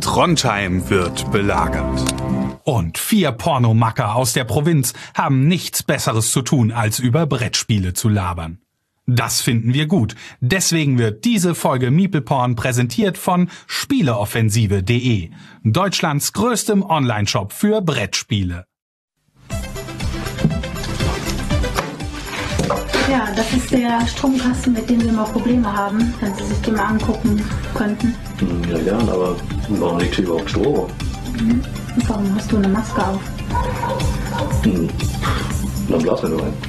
Trondheim wird belagert. Und 4 Pornomacker aus der Provinz haben nichts Besseres zu tun, als über Brettspiele zu labern. Das finden wir gut. Deswegen wird diese Folge MeeplePorn präsentiert von Spieleoffensive.de, Deutschlands größtem Onlineshop für Brettspiele. Ja, das ist der Stromkasten, mit dem wir immer Probleme haben, wenn Sie sich den mal angucken könnten. Ja, gern, aber warum liegt hier überhaupt Strom? Und warum hast du eine Maske auf? Dann blasen wir nur ein.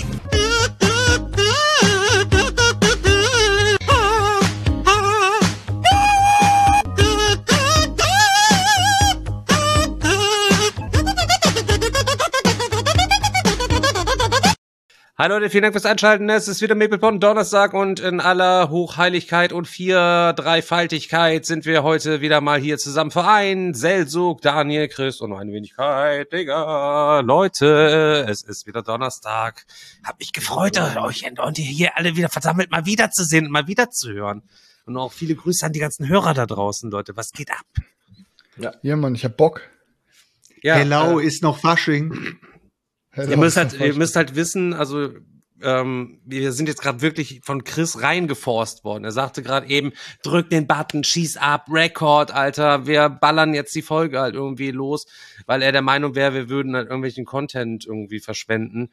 Hi Leute, vielen Dank fürs Einschalten. Es ist wieder MeeplePorn Donnerstag und in aller Hochheiligkeit und Dreifaltigkeit sind wir heute wieder mal hier zusammen vereint. Selsug, Daniel, Chris und noch eine Wenigkeit. Digga, Leute, es ist wieder Donnerstag. Hab mich gefreut, euch und ihr hier alle wieder versammelt mal wiederzusehen und mal wiederzuhören. Und auch viele Grüße an die ganzen Hörer da draußen, Leute. Was geht ab? Ja, Mann, ich hab Bock. Ja, Hello ist noch Fasching. Ihr müsst halt wissen, also wir sind jetzt gerade wirklich von Chris reingeforst worden. Er sagte gerade eben, drück den Button, schieß ab, Record, Alter, wir ballern jetzt die Folge halt irgendwie los, weil er der Meinung wäre, wir würden halt irgendwelchen Content irgendwie verschwenden.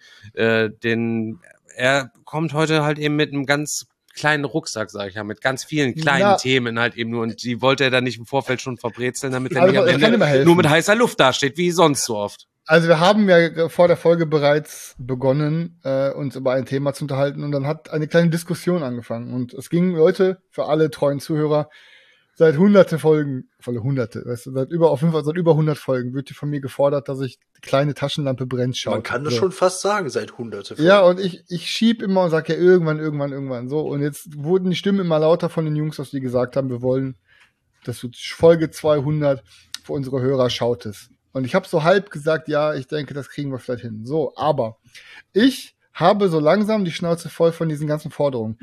Er kommt heute halt eben mit einem ganz kleinen Rucksack, sag ich ja, mit ganz vielen kleinen Themen halt eben nur, und die wollte er dann nicht im Vorfeld schon verbrezeln, damit er nicht am Ende nur mit heißer Luft dasteht, wie sonst so oft. Also wir haben ja vor der Folge bereits begonnen, uns über ein Thema zu unterhalten, und dann hat eine kleine Diskussion angefangen, und es ging, Leute, für alle treuen Zuhörer, seit hunderte Folgen, weißt du, seit über 100 Folgen wird hier von mir gefordert, dass ich die kleine Taschenlampe brennt schaue. Man kann das schon fast sagen, seit hunderte Folgen. Ja, und ich schieb immer und sag ja irgendwann so, und jetzt wurden die Stimmen immer lauter von den Jungs, dass die gesagt haben, wir wollen, dass du Folge 200 für unsere Hörer schautest. Und ich habe so halb gesagt, ja, ich denke, das kriegen wir vielleicht hin. So, aber ich habe so langsam die Schnauze voll von diesen ganzen Forderungen.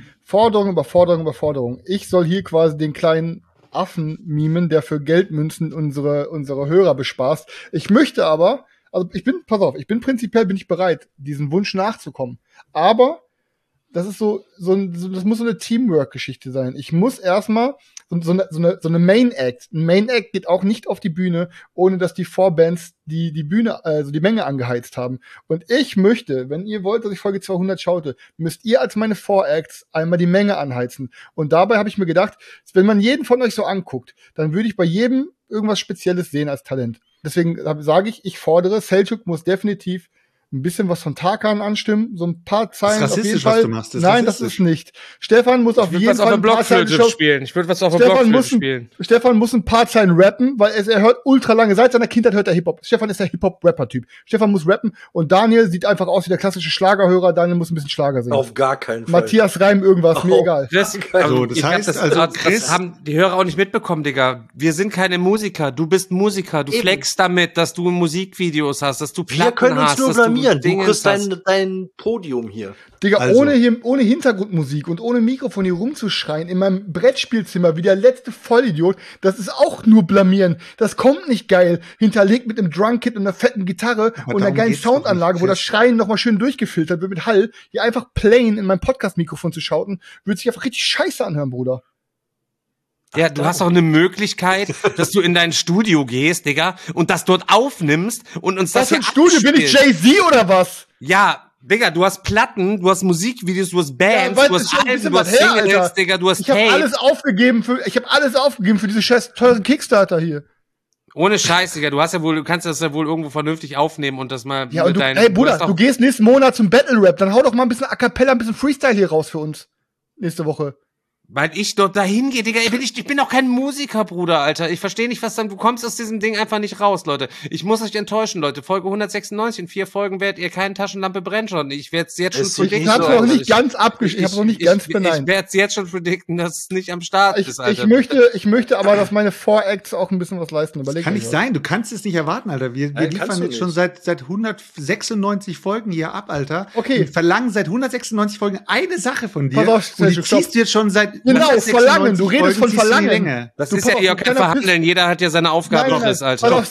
Forderung. Ich soll hier quasi den kleinen Affen mimen, der für Geldmünzen unsere Hörer bespaßt. Ich möchte aber, also prinzipiell bin ich bereit, diesem Wunsch nachzukommen. Aber das ist das muss so eine Teamwork-Geschichte sein. Ich muss erstmal so eine Main Act. Ein Main Act geht auch nicht auf die Bühne, ohne dass die Vorbands die Bühne, also die Menge angeheizt haben. Und ich möchte, wenn ihr wollt, dass ich Folge 200 schaute, müsst ihr als meine Voracts einmal die Menge anheizen. Und dabei habe ich mir gedacht, wenn man jeden von euch so anguckt, dann würde ich bei jedem irgendwas Spezielles sehen als Talent. Deswegen sage ich fordere, Selçuk muss definitiv ein bisschen was von Tarkan anstimmen, so ein paar Zeilen auf jeden Fall. Was du machst, nein, das ist nicht. Stefan muss auf jeden Fall ein paar Zeilen spielen. Ich würde was auf der Blockflöte spielen. Stefan muss ein paar Zeilen rappen, weil er hört ultra lange, seit seiner Kindheit hört er Hip-Hop. Stefan ist der Hip-Hop-Rapper-Typ. Stefan muss rappen, und Daniel sieht einfach aus wie der klassische Schlagerhörer. Daniel muss ein bisschen Schlager singen. Auf gar keinen Fall. Matthias Reim irgendwas, mir egal. Das heißt, das haben die Hörer auch nicht mitbekommen, Digga. Wir sind keine Musiker. Du bist Musiker. Du flexst damit, dass du Musikvideos hast, dass du Platten hast. Wir können uns nur blamieren. Du kriegst dein Podium hier. Digga, also, ohne Hintergrundmusik und ohne Mikrofon hier rumzuschreien in meinem Brettspielzimmer wie der letzte Vollidiot, das ist auch nur blamieren. Das kommt nicht geil. Hinterlegt mit einem Drumkit und einer fetten Gitarre und einer geilen Soundanlage, wo das Schreien nochmal schön durchgefiltert wird mit Hall. Hier einfach plain in mein Podcast-Mikrofon zu schauten, würde sich einfach richtig scheiße anhören, Bruder. Ja, du hast auch eine Möglichkeit, dass du in dein Studio gehst, Digga, und das dort aufnimmst und uns das hier Was für ein Studio? Bin ich Jay-Z oder was? Ja, Digga, du hast Platten, du hast Musikvideos, du hast Bands, du hast Alben, du hast Singles, Digga, du hast Ich habe alles aufgegeben für diese scheiß teuren Kickstarter hier. Ohne Scheiß, Digga, du kannst das ja wohl irgendwo vernünftig aufnehmen und das mal ja, mit deinen... Ey, Bruder, du gehst nächsten Monat zum Battle Rap, dann hau doch mal ein bisschen A Cappella, ein bisschen Freestyle hier raus für uns. Nächste Woche. Weil ich dort dahin gehe, Digga, ich bin doch kein Musiker, Bruder, Alter. Ich verstehe nicht, du kommst aus diesem Ding einfach nicht raus, Leute. Ich muss euch enttäuschen, Leute. Folge 196, in 4 Folgen werdet ihr keine Taschenlampe brennen schon. Ich werde es jetzt schon predikten. Ich hab's noch nicht ganz abgeschrieben, ich hab's noch nicht ganz beneint. Ich werde es jetzt schon predikten, dass es nicht am Start ist, Alter. Ich möchte aber, dass meine Voracts auch ein bisschen was leisten. Das kann nicht sein, du kannst es nicht erwarten, Alter. Wir liefern jetzt schon seit 196 Folgen hier ab, Alter. Okay. Und verlangen seit 196 Folgen eine Sache von dir. Pass auf, und die ziehst du jetzt schon seit Genau, verlangen. Du redest von Verlangen. Das ist ja hier kein Verhandeln. Jeder hat ja seine Aufgabe noch ist, Alter.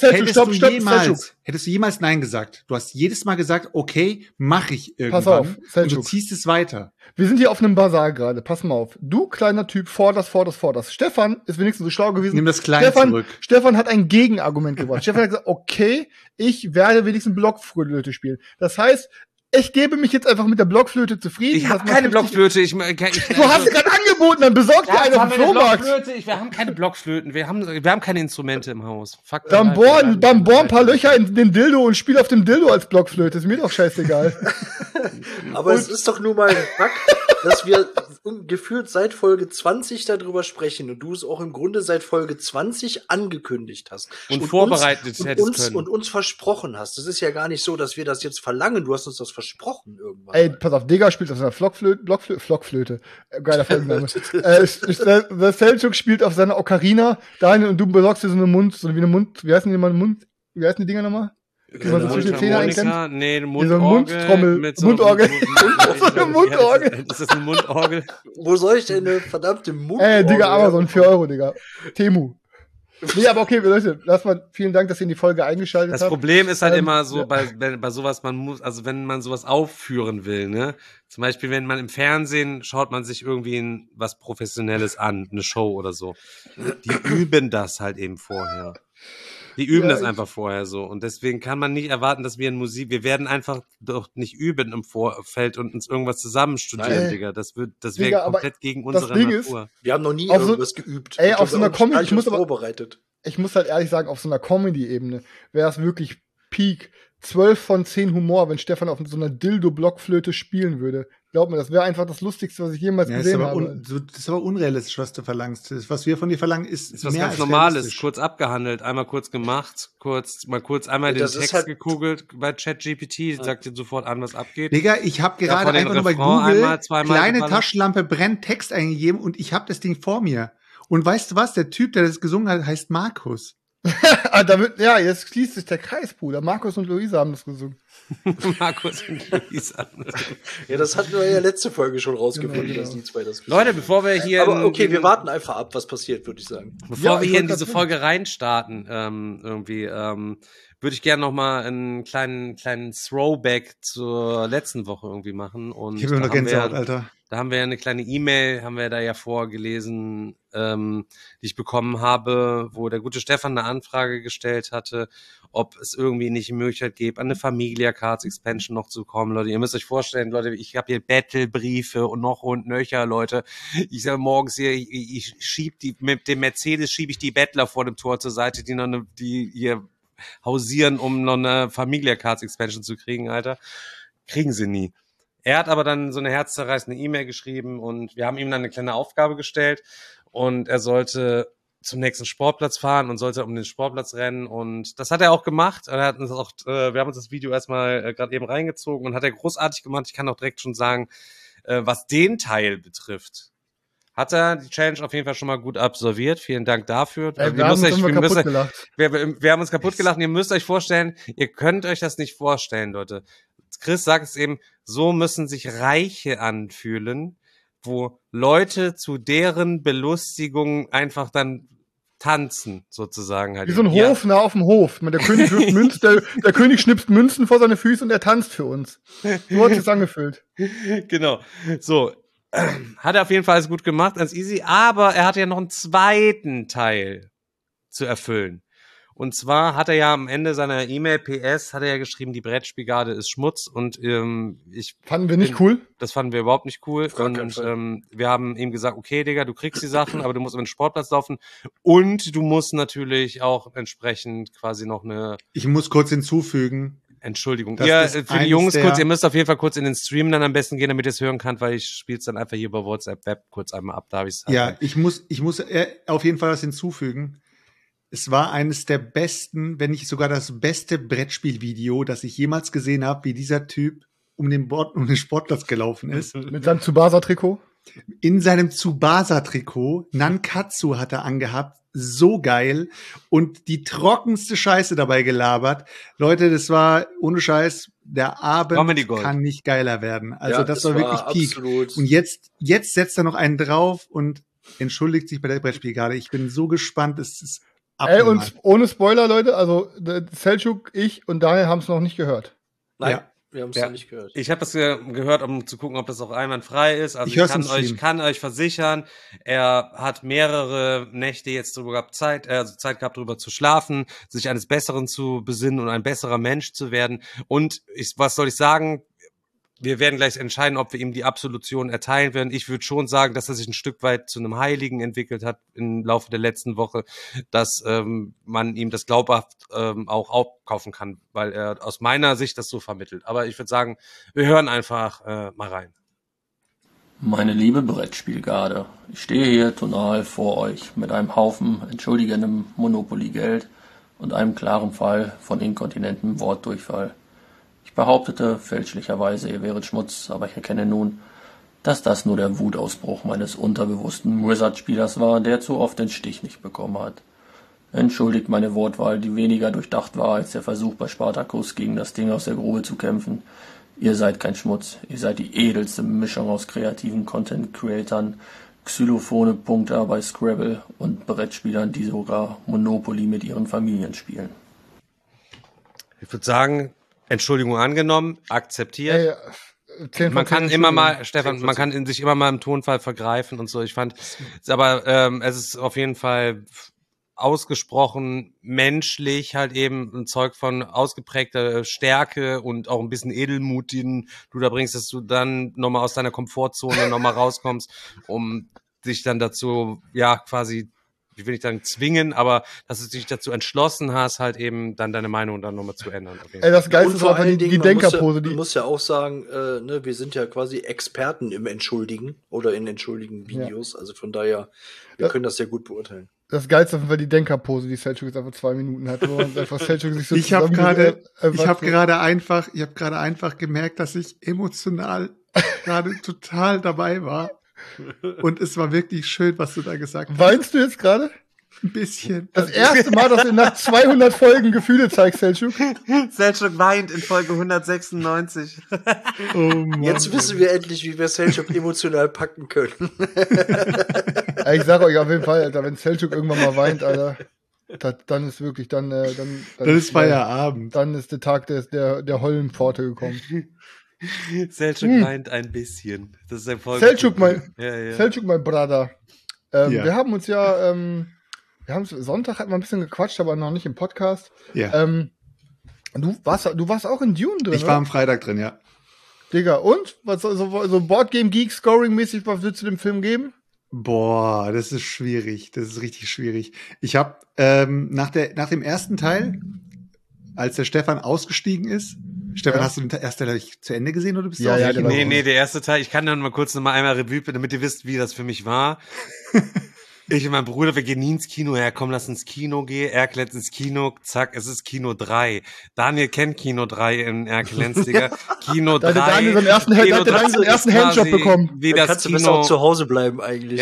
Hättest du jemals Nein gesagt? Du hast jedes Mal gesagt, okay, mach ich irgendwann. Pass auf, und du ziehst es weiter. Wir sind hier auf einem Bazar gerade. Pass mal auf. Du, kleiner Typ, forderst. Stefan ist wenigstens so schlau gewesen. Nimm das Kleine zurück. Stefan hat ein Gegenargument gebracht. Stefan hat gesagt, okay, ich werde wenigstens Blockflöte spielen. Das heißt, ich gebe mich jetzt einfach mit der Blockflöte zufrieden. Ich habe keine Blockflöte. Du hast sie gerade angeboten, dann besorg dir eine auf dem Flohmarkt. Wir haben keine Blockflöten. Wir haben keine Instrumente im Haus. Fuck. Dann bohr ein paar Löcher in den Dildo und spiel auf dem Dildo als Blockflöte. Ist mir doch scheißegal. Aber es ist doch nur mal ein Fakt, dass wir gefühlt seit Folge 20 darüber sprechen und du es auch im Grunde seit Folge 20 angekündigt hast. Und vorbereitet hättest können. Und uns versprochen hast. Das ist ja gar nicht so, dass wir das jetzt verlangen. Du hast uns das versprochen irgendwann. Ey, pass auf, Digga spielt auf seiner Blockflöte. Geiler Folgenname. Der Selchuk spielt auf seiner Ocarina dahin und du besorgst dir wie heißen die Dinger nochmal? Die man so zwischen den Zähnen einklemmt? Nee, eine Mundorgel. Mundorgel. Eine Mundorgel. Ist das eine Mundorgel? Wo soll ich denn eine verdammte Mundorgel? Digga, Amazon, 4 €, Digga. Temu. Nee, aber okay, Leute, vielen Dank, dass ihr in die Folge eingeschaltet habt. Das Problem ist halt immer so, bei sowas, wenn man sowas aufführen will, ne? Zum Beispiel, wenn man im Fernsehen schaut man sich irgendwie was Professionelles an, eine Show oder so. Die üben das halt eben vorher. Die üben das einfach vorher so. Und deswegen kann man nicht erwarten, dass wir wir werden einfach doch nicht üben im Vorfeld und uns irgendwas zusammen studieren, Digga. Das wäre komplett gegen unsere Natur. Wir haben noch nie irgendwas geübt. Ey, auf so einer Comedy, vorbereitet. Ich muss halt ehrlich sagen, auf so einer Comedy-Ebene wäre es wirklich Peak 12 von 10 Humor, wenn Stefan auf so einer Dildo-Blockflöte spielen würde. Glaub mir, das wäre einfach das Lustigste, was ich jemals gesehen habe. Das ist aber unrealistisch, was du verlangst. Was wir von dir verlangen, ist was ganz Normales. Kurz abgehandelt, einmal kurz gemacht, einmal den Text halt gegoogelt bei ChatGPT, sagt dir sofort an, was abgeht. Digga, ich habe gerade einfach nur bei Google kleine Taschenlampe brennt Text eingegeben und ich habe das Ding vor mir. Und weißt du was? Der Typ, der das gesungen hat, heißt Markus. Jetzt schließt sich der Kreis, Bruder. Markus und Luisa haben das gesungen. Markus und Luisa. Ja, das hatten wir ja letzte Folge schon rausgefunden, dass die zwei das Leute, bevor wir hier... Aber okay, wir warten einfach ab, was passiert, würde ich sagen. Bevor wir hier in diese Folge reinstarten, würde ich gerne noch mal einen kleinen Throwback zur letzten Woche irgendwie machen. Und ich habe noch Gänsehaut, Alter. Da haben wir ja eine kleine E-Mail, haben wir da ja vorgelesen, die ich bekommen habe, wo der gute Stefan eine Anfrage gestellt hatte, ob es irgendwie nicht die Möglichkeit gäbe, an eine Familia Cards Expansion noch zu kommen, Leute. Ihr müsst euch vorstellen, Leute, ich habe hier Battle-Briefe und noch und nöcher, Leute. Ich sage morgens hier, ich schieb mit dem Mercedes schiebe ich die Bettler vor dem Tor zur Seite, die hier hausieren, um noch eine Familia Cards Expansion zu kriegen, Alter. Kriegen sie nie. Er hat aber dann so eine herzzerreißende E-Mail geschrieben und wir haben ihm dann eine kleine Aufgabe gestellt und er sollte zum nächsten Sportplatz fahren und sollte um den Sportplatz rennen und das hat er auch gemacht. Wir haben uns das Video erstmal gerade eben reingezogen und hat er großartig gemacht. Ich kann auch direkt schon sagen, was den Teil betrifft, hat er die Challenge auf jeden Fall schon mal gut absolviert. Vielen Dank dafür. Wir haben uns kaputt gelacht und ihr müsst euch vorstellen, ihr könnt euch das nicht vorstellen, Leute. Chris sagt es eben, so müssen sich Reiche anfühlen, wo Leute zu deren Belustigung einfach dann tanzen, sozusagen. Halt. Wie so ein Hofnarr auf dem Hof. Der König wirft der König schnipst Münzen vor seine Füße und er tanzt für uns. So hat es angefühlt. Genau. So. Hat er auf jeden Fall alles gut gemacht, ganz easy. Aber er hatte ja noch einen zweiten Teil zu erfüllen. Und zwar hat er ja am Ende seiner E-Mail PS hat er ja geschrieben, die Brettspielgarde ist Schmutz und fanden wir nicht cool. Das fanden wir überhaupt nicht cool. Und wir haben ihm gesagt, okay, Digga, du kriegst die Sachen, aber du musst über den Sportplatz laufen und du musst natürlich auch entsprechend quasi noch eine... Ich muss kurz hinzufügen. Entschuldigung. Für die Jungs kurz, ihr müsst auf jeden Fall kurz in den Stream dann am besten gehen, damit ihr es hören könnt, weil ich spiele es dann einfach hier über WhatsApp Web kurz einmal ab. Da habe ich es. Ja, ich muss auf jeden Fall was hinzufügen. Es war eines der besten, wenn nicht sogar das beste Brettspielvideo, das ich jemals gesehen habe, wie dieser Typ um den Sportplatz gelaufen ist. Mit seinem Tsubasa-Trikot? In seinem Tsubasa-Trikot. Nankatsu hat er angehabt. So geil. Und die trockenste Scheiße dabei gelabert. Leute, das war ohne Scheiß, der Abend kann nicht geiler werden. Also ja, das war wirklich Peak. Absolut. Und jetzt setzt er noch einen drauf und entschuldigt sich bei der Brettspielgarde. Ich bin so gespannt, es ist Ey, abnormal. und ohne Spoiler, Leute, also Selçuk, ich und Daniel haben es noch nicht gehört. Nein, Ja. wir haben es Ja. noch nicht gehört. Ich habe das gehört, um zu gucken, ob das auch einwandfrei ist. Also Ich hör's im ich Stream. kann euch versichern, er hat mehrere Nächte jetzt drüber gehabt, Zeit gehabt, drüber zu schlafen, sich eines Besseren zu besinnen und ein besserer Mensch zu werden. Und was soll ich sagen? Wir werden gleich entscheiden, ob wir ihm die Absolution erteilen werden. Ich würde schon sagen, dass er sich ein Stück weit zu einem Heiligen entwickelt hat im Laufe der letzten Woche, dass man ihm das glaubhaft auch aufkaufen kann, weil er aus meiner Sicht das so vermittelt. Aber ich würde sagen, wir hören einfach mal rein. Meine liebe Brettspielgarde, ich stehe hier tonal vor euch mit einem Haufen entschuldigendem Monopoly-Geld und einem klaren Fall von inkontinentem Wortdurchfall. Ich behauptete fälschlicherweise, ihr wäret Schmutz, aber ich erkenne nun, dass das nur der Wutausbruch meines unterbewussten Wizard-Spielers war, der zu oft den Stich nicht bekommen hat. Entschuldigt meine Wortwahl, die weniger durchdacht war als der Versuch bei Spartacus gegen das Ding aus der Grube zu kämpfen. Ihr seid kein Schmutz, ihr seid die edelste Mischung aus kreativen Content-Creatern, Xylophone-Punkter bei Scrabble und Brettspielern, die sogar Monopoly mit ihren Familien spielen. Ich würde sagen, Entschuldigung angenommen, akzeptiert. Ey, 10 Man von 10 kann immer mal, Entschuldigungen. Stefan, man kann sich immer mal im Tonfall vergreifen und so. Ich fand, aber es ist auf jeden Fall ausgesprochen menschlich, halt eben ein Zeug von ausgeprägter Stärke und auch ein bisschen Edelmut, den du da bringst, dass du dann nochmal aus deiner Komfortzone nochmal rauskommst, um dich dann dazu, ja, quasi, ich will nicht sagen zwingen, aber dass du dich dazu entschlossen hast, halt eben dann deine Meinung dann nochmal zu ändern. Auf jeden Ey, das Geilste Und ist vor einfach allen die Dingen, Denkerpose. man muss ja auch sagen, ne, wir sind ja quasi Experten im Entschuldigen oder in entschuldigen Videos. Also von daher, wir können das ja gut beurteilen. Das Geilste ist auf jeden Fall die Denkerpose, die Selçuk jetzt einfach 2 Minuten hat, wo man einfach Selçuk sich so Ich habe zusammengerät- gerade einfach gemerkt, dass ich emotional gerade total dabei war. Und es war wirklich schön, was du da gesagt hast. Weinst du jetzt gerade? Ein bisschen. Das erste Mal, dass du nach 200 Folgen Gefühle zeigst, Selçuk. Selçuk weint in Folge 196. Oh Mann. Jetzt wissen wir endlich, wie wir Selçuk emotional packen können. Ja, ich sag euch auf jeden Fall, Alter, wenn Selçuk irgendwann mal weint, Alter, dann ist wirklich, dann ist Feierabend. Dann ist der Tag der Höllenpforte gekommen. Selçuk weint ein bisschen. Das ist ein Folge. Selçuk, Ja. Selçuk, mein Bruder. Ja. Wir haben uns ja, Sonntag hatten wir ein bisschen gequatscht, aber noch nicht im Podcast. Ja. Du warst auch in Dune drin, Ich war am Freitag drin, ja. Digga, und? Was, so Boardgame Geek Scoring-mäßig, was würdest du dem Film geben? Boah, das ist schwierig. Das ist richtig schwierig. Ich habe nach dem ersten Teil, als der Stefan ausgestiegen ist, Stefan, hast du den ersten Teil zu Ende gesehen oder bist du Ja, ja, ausgestiegen? der war Nee, der erste Teil, ich kann dann mal kurz einmal Revue, damit ihr wisst, wie das für mich war. Ich und mein Bruder, wir gehen nie ins Kino. Ja, komm, lass ins Kino gehen. Erklenz ins Kino. Zack, es ist Kino 3. Daniel kennt Kino 3 in Erklenz, Digga. Kino 3. Da hat Daniel so einen ersten Handjob bekommen. Wie Da das kannst du besser Kino, auch zu Hause bleiben eigentlich. ja,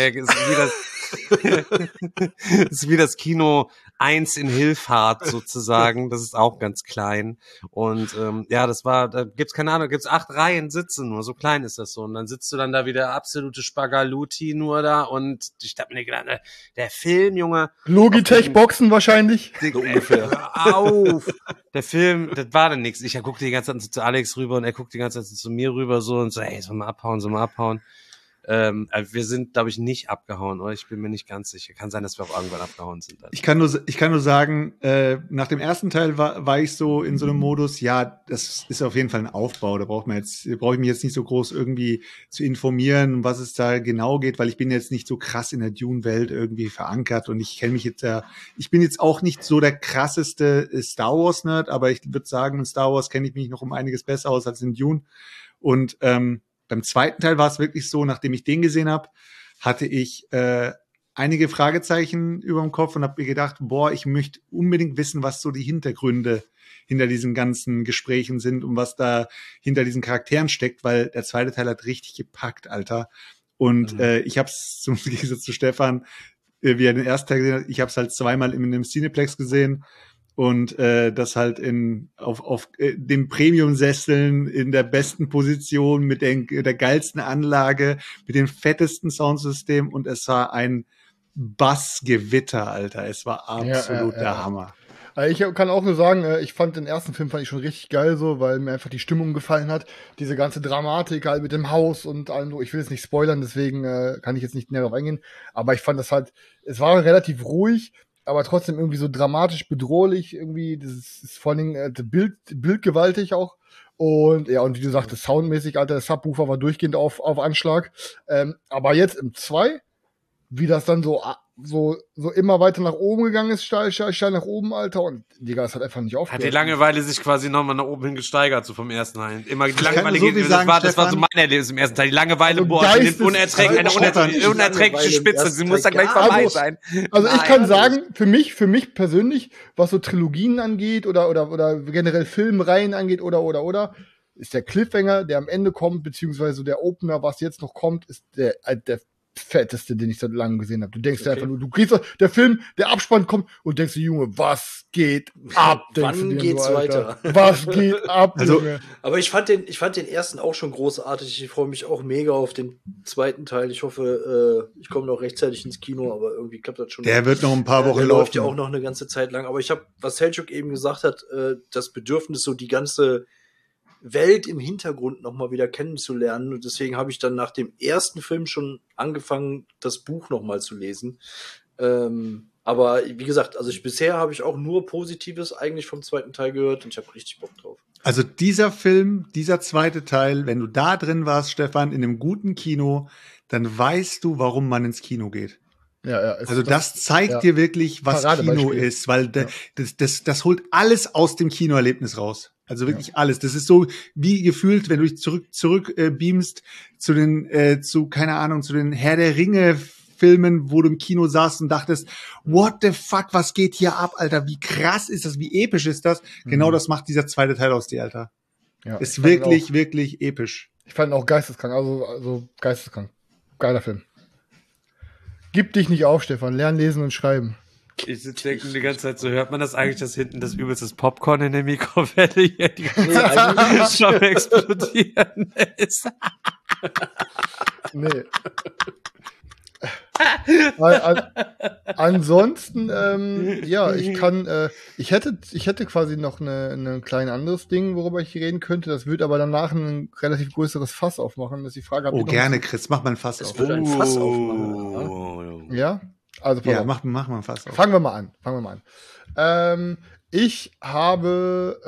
ist wie das Kino 1 in Hilfhart sozusagen. Das ist auch ganz klein. Und ja, da gibt's keine Ahnung, gibt's 8 Reihen Sitze nur. So klein ist das so. Und dann sitzt du dann da wie der absolute Spagaluti nur da. Und ich hab mir gedacht, der Film, Junge. Logitech Boxen wahrscheinlich. So ungefähr. Hör auf! Der Film, das war dann nichts. Ich guckte die ganze Zeit so zu Alex rüber und er guckt die ganze Zeit so zu mir rüber so und so, ey, soll mal abhauen. Wir sind, glaube ich, nicht abgehauen, oder? Ich bin mir nicht ganz sicher. Kann sein, dass wir auch irgendwann abgehauen sind. Also. Ich kann nur sagen, nach dem ersten Teil war ich so in so einem Modus, ja, das ist auf jeden Fall ein Aufbau. Da brauche ich mich jetzt nicht so groß irgendwie zu informieren, um was es da genau geht, weil ich bin jetzt nicht so krass in der Dune-Welt irgendwie verankert und ich kenne mich jetzt ich bin jetzt auch nicht so der krasseste Star Wars-Nerd, aber ich würde sagen, in Star Wars kenne ich mich noch um einiges besser aus als in Dune. Und beim zweiten Teil war es wirklich so, nachdem ich den gesehen habe, hatte ich einige Fragezeichen über dem Kopf und habe mir gedacht, boah, ich möchte unbedingt wissen, was so die Hintergründe hinter diesen ganzen Gesprächen sind und was da hinter diesen Charakteren steckt, weil der zweite Teil hat richtig gepackt, Alter. Und ich habe es zum Gegensatz zu Stefan, wie er den ersten Teil gesehen hat, ich habe es halt zweimal in einem Cineplex gesehen und das halt auf den Premium-Sesseln in der besten Position mit der geilsten Anlage, mit dem fettesten Soundsystem und es war ein Bassgewitter, Alter. Es war absolut der Hammer. Ich kann auch nur sagen, ich fand den ersten Film schon richtig geil so, weil mir einfach die Stimmung gefallen hat. Diese ganze Dramatik halt mit dem Haus und allem so. Ich will jetzt nicht spoilern, deswegen kann ich jetzt nicht näher darauf eingehen. Aber ich fand das halt, es war relativ ruhig, aber trotzdem irgendwie so dramatisch bedrohlich. Irgendwie, das ist vor allen Dingen bildgewaltig auch. Und ja, und wie du sagtest, soundmäßig, Alter, der Subwoofer war durchgehend auf Anschlag. Aber jetzt im 2, wie das dann so immer weiter nach oben gegangen ist, steil nach oben, Alter, und Digga, es hat einfach nicht aufgehört. Hat die Langeweile sich quasi nochmal nach oben hin gesteigert, so vom ersten Teil. Immer die Ich Langeweile kann nur so viel sagen, das war so Stefan. mein Erlebnis im ersten Teil. Die Langeweile, Also eine unerträgliche Spitze, sie muss dann gleich vorbei sein. Also ich kann sagen, für mich persönlich, was so Trilogien angeht oder generell Filmreihen angeht oder, ist der Cliffhanger, der am Ende kommt, beziehungsweise der Opener, was jetzt noch kommt, ist der fetteste, den ich seit langem gesehen habe. Du denkst dir einfach nur, du kriegst der Film, der Abspann kommt und denkst dir, Junge, was geht ab? Wann geht's so, weiter? Was geht ab, Also, Junge? Aber ich fand den ersten auch schon großartig. Ich freue mich auch mega auf den zweiten Teil. Ich hoffe, ich komme noch rechtzeitig ins Kino, aber irgendwie klappt das schon. Der wird noch ein paar Wochen der läuft ja laufen. auch noch eine ganze Zeit lang. Aber ich habe, was Selçuk eben gesagt hat, das Bedürfnis, so die ganze Welt im Hintergrund noch mal wieder kennenzulernen. Und deswegen habe ich dann nach dem ersten Film schon angefangen, das Buch noch mal zu lesen. Aber wie gesagt, also bisher habe ich auch nur Positives eigentlich vom zweiten Teil gehört und ich habe richtig Bock drauf. Also dieser Film, dieser zweite Teil, wenn du da drin warst, Stefan, in einem guten Kino, dann weißt du, warum man ins Kino geht. Ja, Also das zeigt dir wirklich, was Kino ist, weil das holt alles aus dem Kinoerlebnis raus. Also wirklich alles. Das ist so wie gefühlt, wenn du dich zurück beamst zu den Herr der Ringe Filmen, wo du im Kino saßt und dachtest, what the fuck, was geht hier ab, Alter? Wie krass ist das? Wie episch ist das? Genau das macht dieser zweite Teil aus dir, Alter. Ja, ist wirklich, wirklich episch. Ich fand ihn auch geisteskrank, also geisteskrank. Geiler Film. Gib dich nicht auf, Stefan. Lern lesen und schreiben. Ich sitze die ganze Zeit so, hört man das eigentlich, dass hinten das übelste Popcorn in der Mikrowelle hier die ganze Zeit schon explodieren ist? Nee. Ansonsten, ja, ich hätte quasi noch ein kleines anderes Ding, worüber ich reden könnte. Das wird aber danach ein relativ größeres Fass aufmachen. Das ist die Frage. Oh, gerne, Chris, mach mal ein Fass auf. Es wird ein Fass aufmachen. Ja? Also, ja, mach mal ein Fass auf. Fangen wir mal an. Ich habe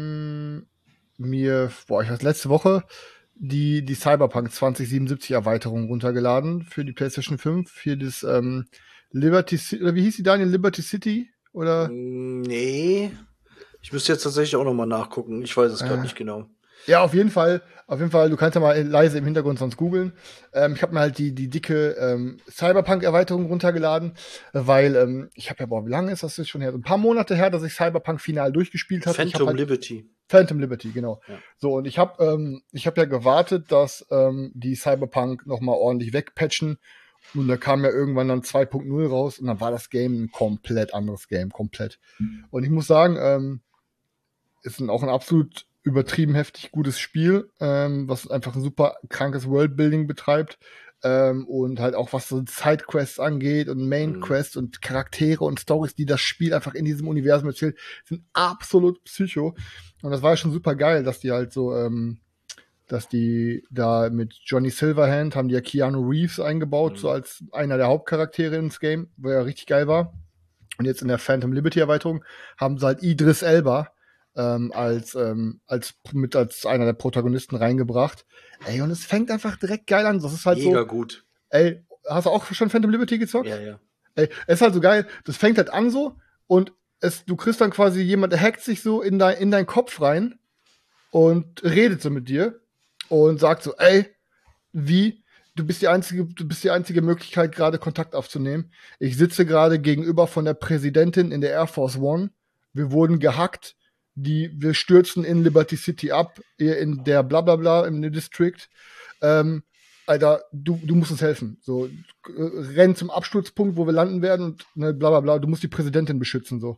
letzte Woche die Cyberpunk 2077 Erweiterung runtergeladen für die PlayStation 5, für das Liberty City, oder wie hieß die, Daniel? Liberty City? Oder? Nee. Ich müsste jetzt tatsächlich auch nochmal nachgucken. Ich weiß es gerade nicht genau. Ja, auf jeden Fall, du kannst ja mal leise im Hintergrund sonst googeln. Ich habe mir halt die dicke Cyberpunk-Erweiterung runtergeladen, weil ich habe ja, wie lange ist das jetzt schon her? Ein paar Monate her, dass ich Cyberpunk final durchgespielt habe. Phantom Liberty, genau. Ja. So, und ich habe ja gewartet, dass die Cyberpunk noch mal ordentlich wegpatchen. Und da kam ja irgendwann dann 2.0 raus und dann war das Game ein komplett anderes Game, komplett. Und ich muss sagen, ist auch ein absolut übertrieben heftig gutes Spiel, was einfach ein super krankes Worldbuilding betreibt, und halt auch was so Sidequests angeht und Mainquests und Charaktere und Stories, die das Spiel einfach in diesem Universum erzählt, sind absolut psycho. Und das war ja schon super geil, dass die halt so, dass die da mit Johnny Silverhand haben die ja Keanu Reeves eingebaut, so als einer der Hauptcharaktere ins Game, wo er richtig geil war. Und jetzt in der Phantom Liberty Erweiterung haben sie halt Idris Elba als einer der Protagonisten reingebracht. Ey, und es fängt einfach direkt geil an. Das ist halt mega so gut. Ey, hast du auch schon Phantom Liberty gezockt? Ja, ja. Ey, es ist halt so geil. Das fängt halt an so und du kriegst dann quasi jemand, der hackt sich so in deinen Kopf rein und redet so mit dir und sagt so, ey, du bist die einzige Möglichkeit, gerade Kontakt aufzunehmen. Ich sitze gerade gegenüber von der Präsidentin in der Air Force One. Wir wurden gehackt. Wir stürzen in Liberty City ab, in der Blablabla im District. Alter, du musst uns helfen. So, renn zum Absturzpunkt, wo wir landen werden und ne, blablabla, du musst die Präsidentin beschützen. So.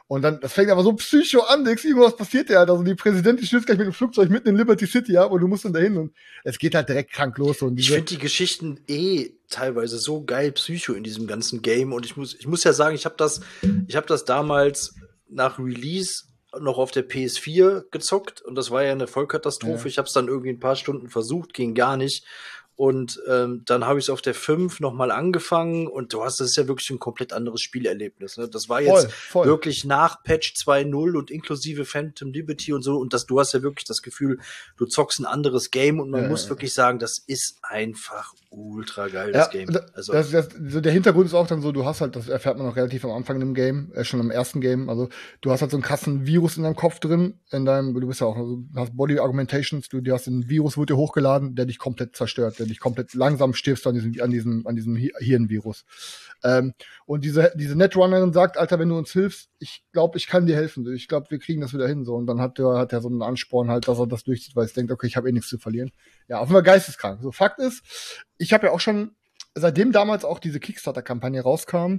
Und dann, das fängt aber so psycho an, denkst du, was passiert dir halt? Also die Präsidentin stürzt gleich mit dem Flugzeug mitten in Liberty City ab und du musst dann dahin und es geht halt direkt krank los. Und ich finde die Geschichten teilweise so geil psycho in diesem ganzen Game und ich muss ja sagen, ich habe das damals nach Release noch auf der PS4 gezockt und das war ja eine Vollkatastrophe. Ja. Ich habe es dann irgendwie ein paar Stunden versucht, ging gar nicht. Und dann habe ich es auf der 5 nochmal angefangen und das ist ja wirklich ein komplett anderes Spielerlebnis. Ne? Das war jetzt voll. Wirklich nach Patch 2.0 und inklusive Phantom Liberty und so. Und du hast ja wirklich das Gefühl, du zockst ein anderes Game und man muss wirklich sagen, das ist einfach ultra geil, das Game. Also so der Hintergrund ist auch dann so, du hast halt, das erfährt man auch relativ am Anfang im Game, schon im ersten Game, also du hast halt so einen krassen Virus in deinem Kopf drin, du bist ja auch, also, du hast Body Augmentations, du hast ein Virus, wird dir hochgeladen, der dich komplett zerstört, der dich komplett langsam stirbst an diesem Hirnvirus. Und diese Netrunnerin sagt, Alter, wenn du uns hilfst, ich glaube, ich kann dir helfen. Ich glaube, wir kriegen das wieder hin. So. Und dann hat er so einen Ansporn halt, dass er das durchzieht, weil er denkt, okay, ich habe nichts zu verlieren. Ja, auf jeden Fall geisteskrank. So, Fakt ist, ich habe ja auch schon, seitdem damals auch diese Kickstarter-Kampagne rauskam,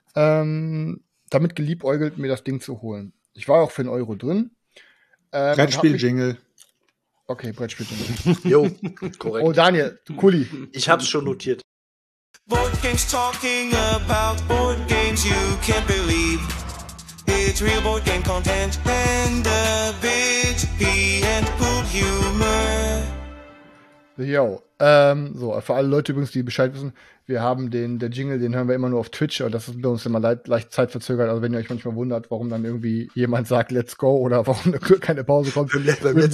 damit geliebäugelt, mir das Ding zu holen. Ich war auch für 1 Euro drin. Brettspiel-Jingle. Okay, Brettspiel-Jingle. Jo, korrekt. Oh, Daniel, du Kuli. Ich hab's schon notiert. Board games talking about board games you can't believe. It's real board game content and a bit pee and pool humor. Jo, so, für alle Leute übrigens, die Bescheid wissen, wir haben der Jingle, den hören wir immer nur auf Twitch, und das ist bei uns immer leicht zeitverzögert, also wenn ihr euch manchmal wundert, warum dann irgendwie jemand sagt, let's go, oder warum keine Pause kommt. Wir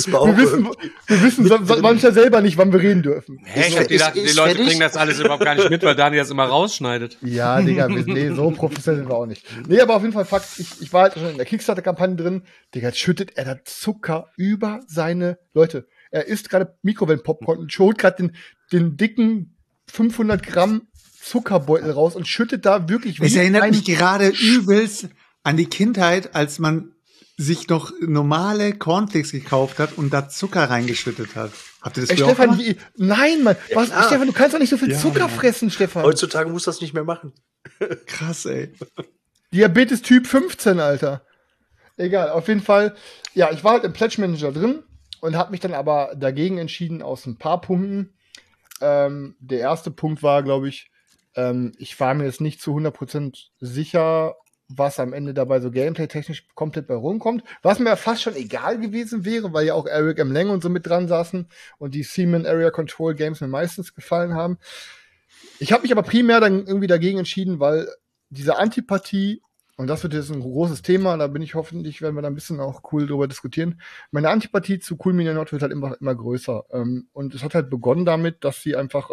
wissen manchmal selber nicht, wann wir reden dürfen. Hä, ich hab gedacht, die Leute kriegen das alles überhaupt gar nicht mit, weil Daniel das immer rausschneidet. Ja, Digga, so professionell sind wir auch nicht. Nee, aber auf jeden Fall Fakt, ich war halt schon in der Kickstarter-Kampagne drin, Digga, jetzt schüttet er da Zucker über seine Leute. Er isst gerade Mikrowellenpopcorn und holt gerade den dicken 500 Gramm Zuckerbeutel raus und schüttet da wirklich. Es erinnert mich gerade übelst an die Kindheit, als man sich noch normale Cornflakes gekauft hat und da Zucker reingeschüttet hat. Habt ihr das früher Stefan, nein, Mann. Ja, was, Stefan, du kannst doch nicht so viel Zucker fressen, Stefan. Heutzutage musst du das nicht mehr machen. Krass, ey. Diabetes Typ 15, Alter. Egal, auf jeden Fall. Ja, ich war halt im Pledge Manager drin und habe mich dann aber dagegen entschieden aus ein paar Punkten. Der erste Punkt war, glaube ich, ich war mir jetzt nicht zu 100% sicher, was am Ende dabei so gameplay-technisch komplett bei rumkommt. Was mir fast schon egal gewesen wäre, weil ja auch Eric M. Lang und so mit dran saßen und die Seaman Area Control Games mir meistens gefallen haben. Ich habe mich aber primär dann irgendwie dagegen entschieden, weil diese Antipathie, und das wird jetzt ein großes Thema, da bin ich hoffentlich, werden wir da ein bisschen auch cool drüber diskutieren. Meine Antipathie zu Cool Mini Nord wird halt immer größer. Und es hat halt begonnen damit, dass sie einfach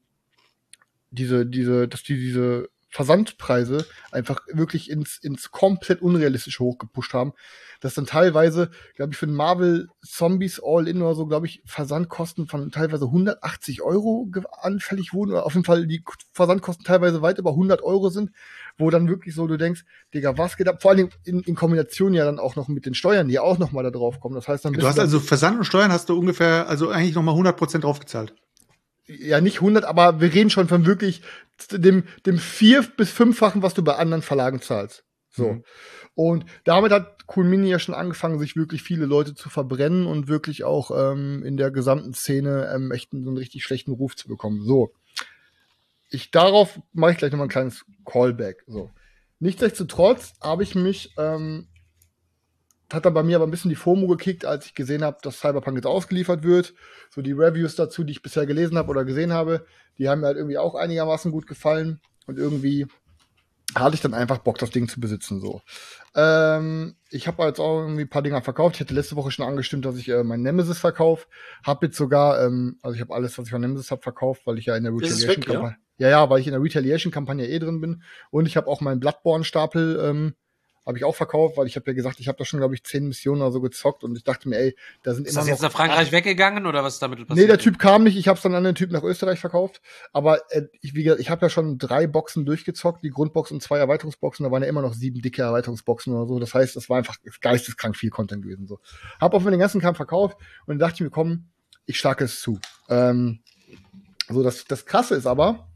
diese Versandpreise einfach wirklich ins komplett unrealistisch hochgepusht haben. Dass dann teilweise, glaube ich, für den Marvel Zombies All-In oder so, glaube ich, Versandkosten von teilweise 180 € anfällig wurden, oder auf jeden Fall die Versandkosten teilweise weit über 100 € sind, wo dann wirklich so du denkst, Digga, was geht ab? Vor allen Dingen in Kombination ja dann auch noch mit den Steuern, die auch noch mal da drauf kommen. Das heißt dann du hast also Versand und Steuern hast du ungefähr, also eigentlich noch mal 100% draufgezahlt. Ja, nicht 100, aber wir reden schon von wirklich dem 4- bis 5-fachen, was du bei anderen Verlagen zahlst. So. Mhm. Und damit hat Cool Mini ja schon angefangen, sich wirklich viele Leute zu verbrennen und wirklich auch in der gesamten Szene echt so einen richtig schlechten Ruf zu bekommen. So. Darauf mache ich gleich nochmal ein kleines Callback. So. Nichtsdestotrotz habe ich mich hat dann bei mir aber ein bisschen die FOMO gekickt, als ich gesehen habe, dass Cyberpunk jetzt ausgeliefert wird. So die Reviews dazu, die ich bisher gelesen habe oder gesehen habe, die haben mir halt irgendwie auch einigermaßen gut gefallen. Und irgendwie hatte ich dann einfach Bock, das Ding zu besitzen. So. Ich habe jetzt auch irgendwie ein paar Dinger verkauft. Ich hatte letzte Woche schon angestimmt, dass ich mein Nemesis verkaufe. Habe jetzt sogar, also ich habe alles, was ich von Nemesis habe, verkauft, weil ich ja in der Retaliation-Kampagne, weil ich in der Retaliation-Kampagne drin bin. Und ich habe auch meinen Bloodborne-Stapel habe ich auch verkauft, weil ich habe ja gesagt, ich habe da schon, glaube ich, 10 Missionen oder so gezockt und ich dachte mir, ey, da sind ist immer das jetzt nach Frankreich weggegangen oder was ist damit passiert? Nee, der Typ kam nicht, ich habe es dann an den Typ nach Österreich verkauft, aber wie gesagt, ich habe ja schon 3 Boxen durchgezockt, die Grundbox und 2 Erweiterungsboxen, da waren ja immer noch 7 dicke Erweiterungsboxen oder so, das heißt, das war einfach geisteskrank viel Content gewesen. So. Hab auf den ganzen Kram verkauft und dann dachte ich mir, komm, ich schlage es zu. So, das Krasse ist aber,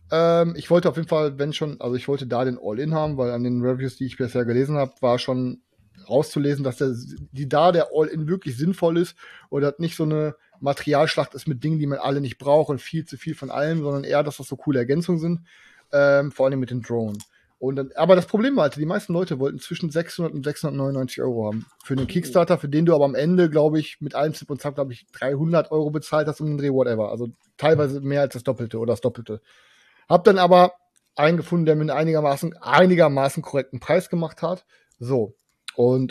Ich wollte auf jeden Fall, also ich wollte da den All-In haben, weil an den Reviews, die ich bisher gelesen habe, war schon rauszulesen, dass der All-In wirklich sinnvoll ist oder dass nicht so eine Materialschlacht ist mit Dingen, die man alle nicht braucht und viel zu viel von allem, sondern eher, dass das so coole Ergänzungen sind, vor allem mit den Drohnen. Aber das Problem war halt, die meisten Leute wollten zwischen 600 und 699 € haben. Für einen Kickstarter, für den du aber am Ende, glaube ich, mit allem Zip und Zap, glaube ich, 300 € bezahlt hast um den Dreh, whatever. Also teilweise mehr als das Doppelte oder das Doppelte. Hab dann aber einen gefunden, der mir einen einigermaßen korrekten Preis gemacht hat. So. Und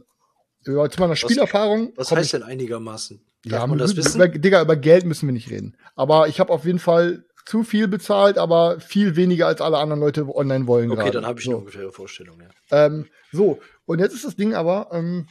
zu meiner Spielerfahrung. Was heißt denn einigermaßen? Ja, man das wissen? Über Geld müssen wir nicht reden. Aber ich habe auf jeden Fall zu viel bezahlt, aber viel weniger als alle anderen Leute online wollen. Okay, gerade. Dann habe ich eine ungefähre Vorstellung, ja. So, und jetzt ist das Ding aber,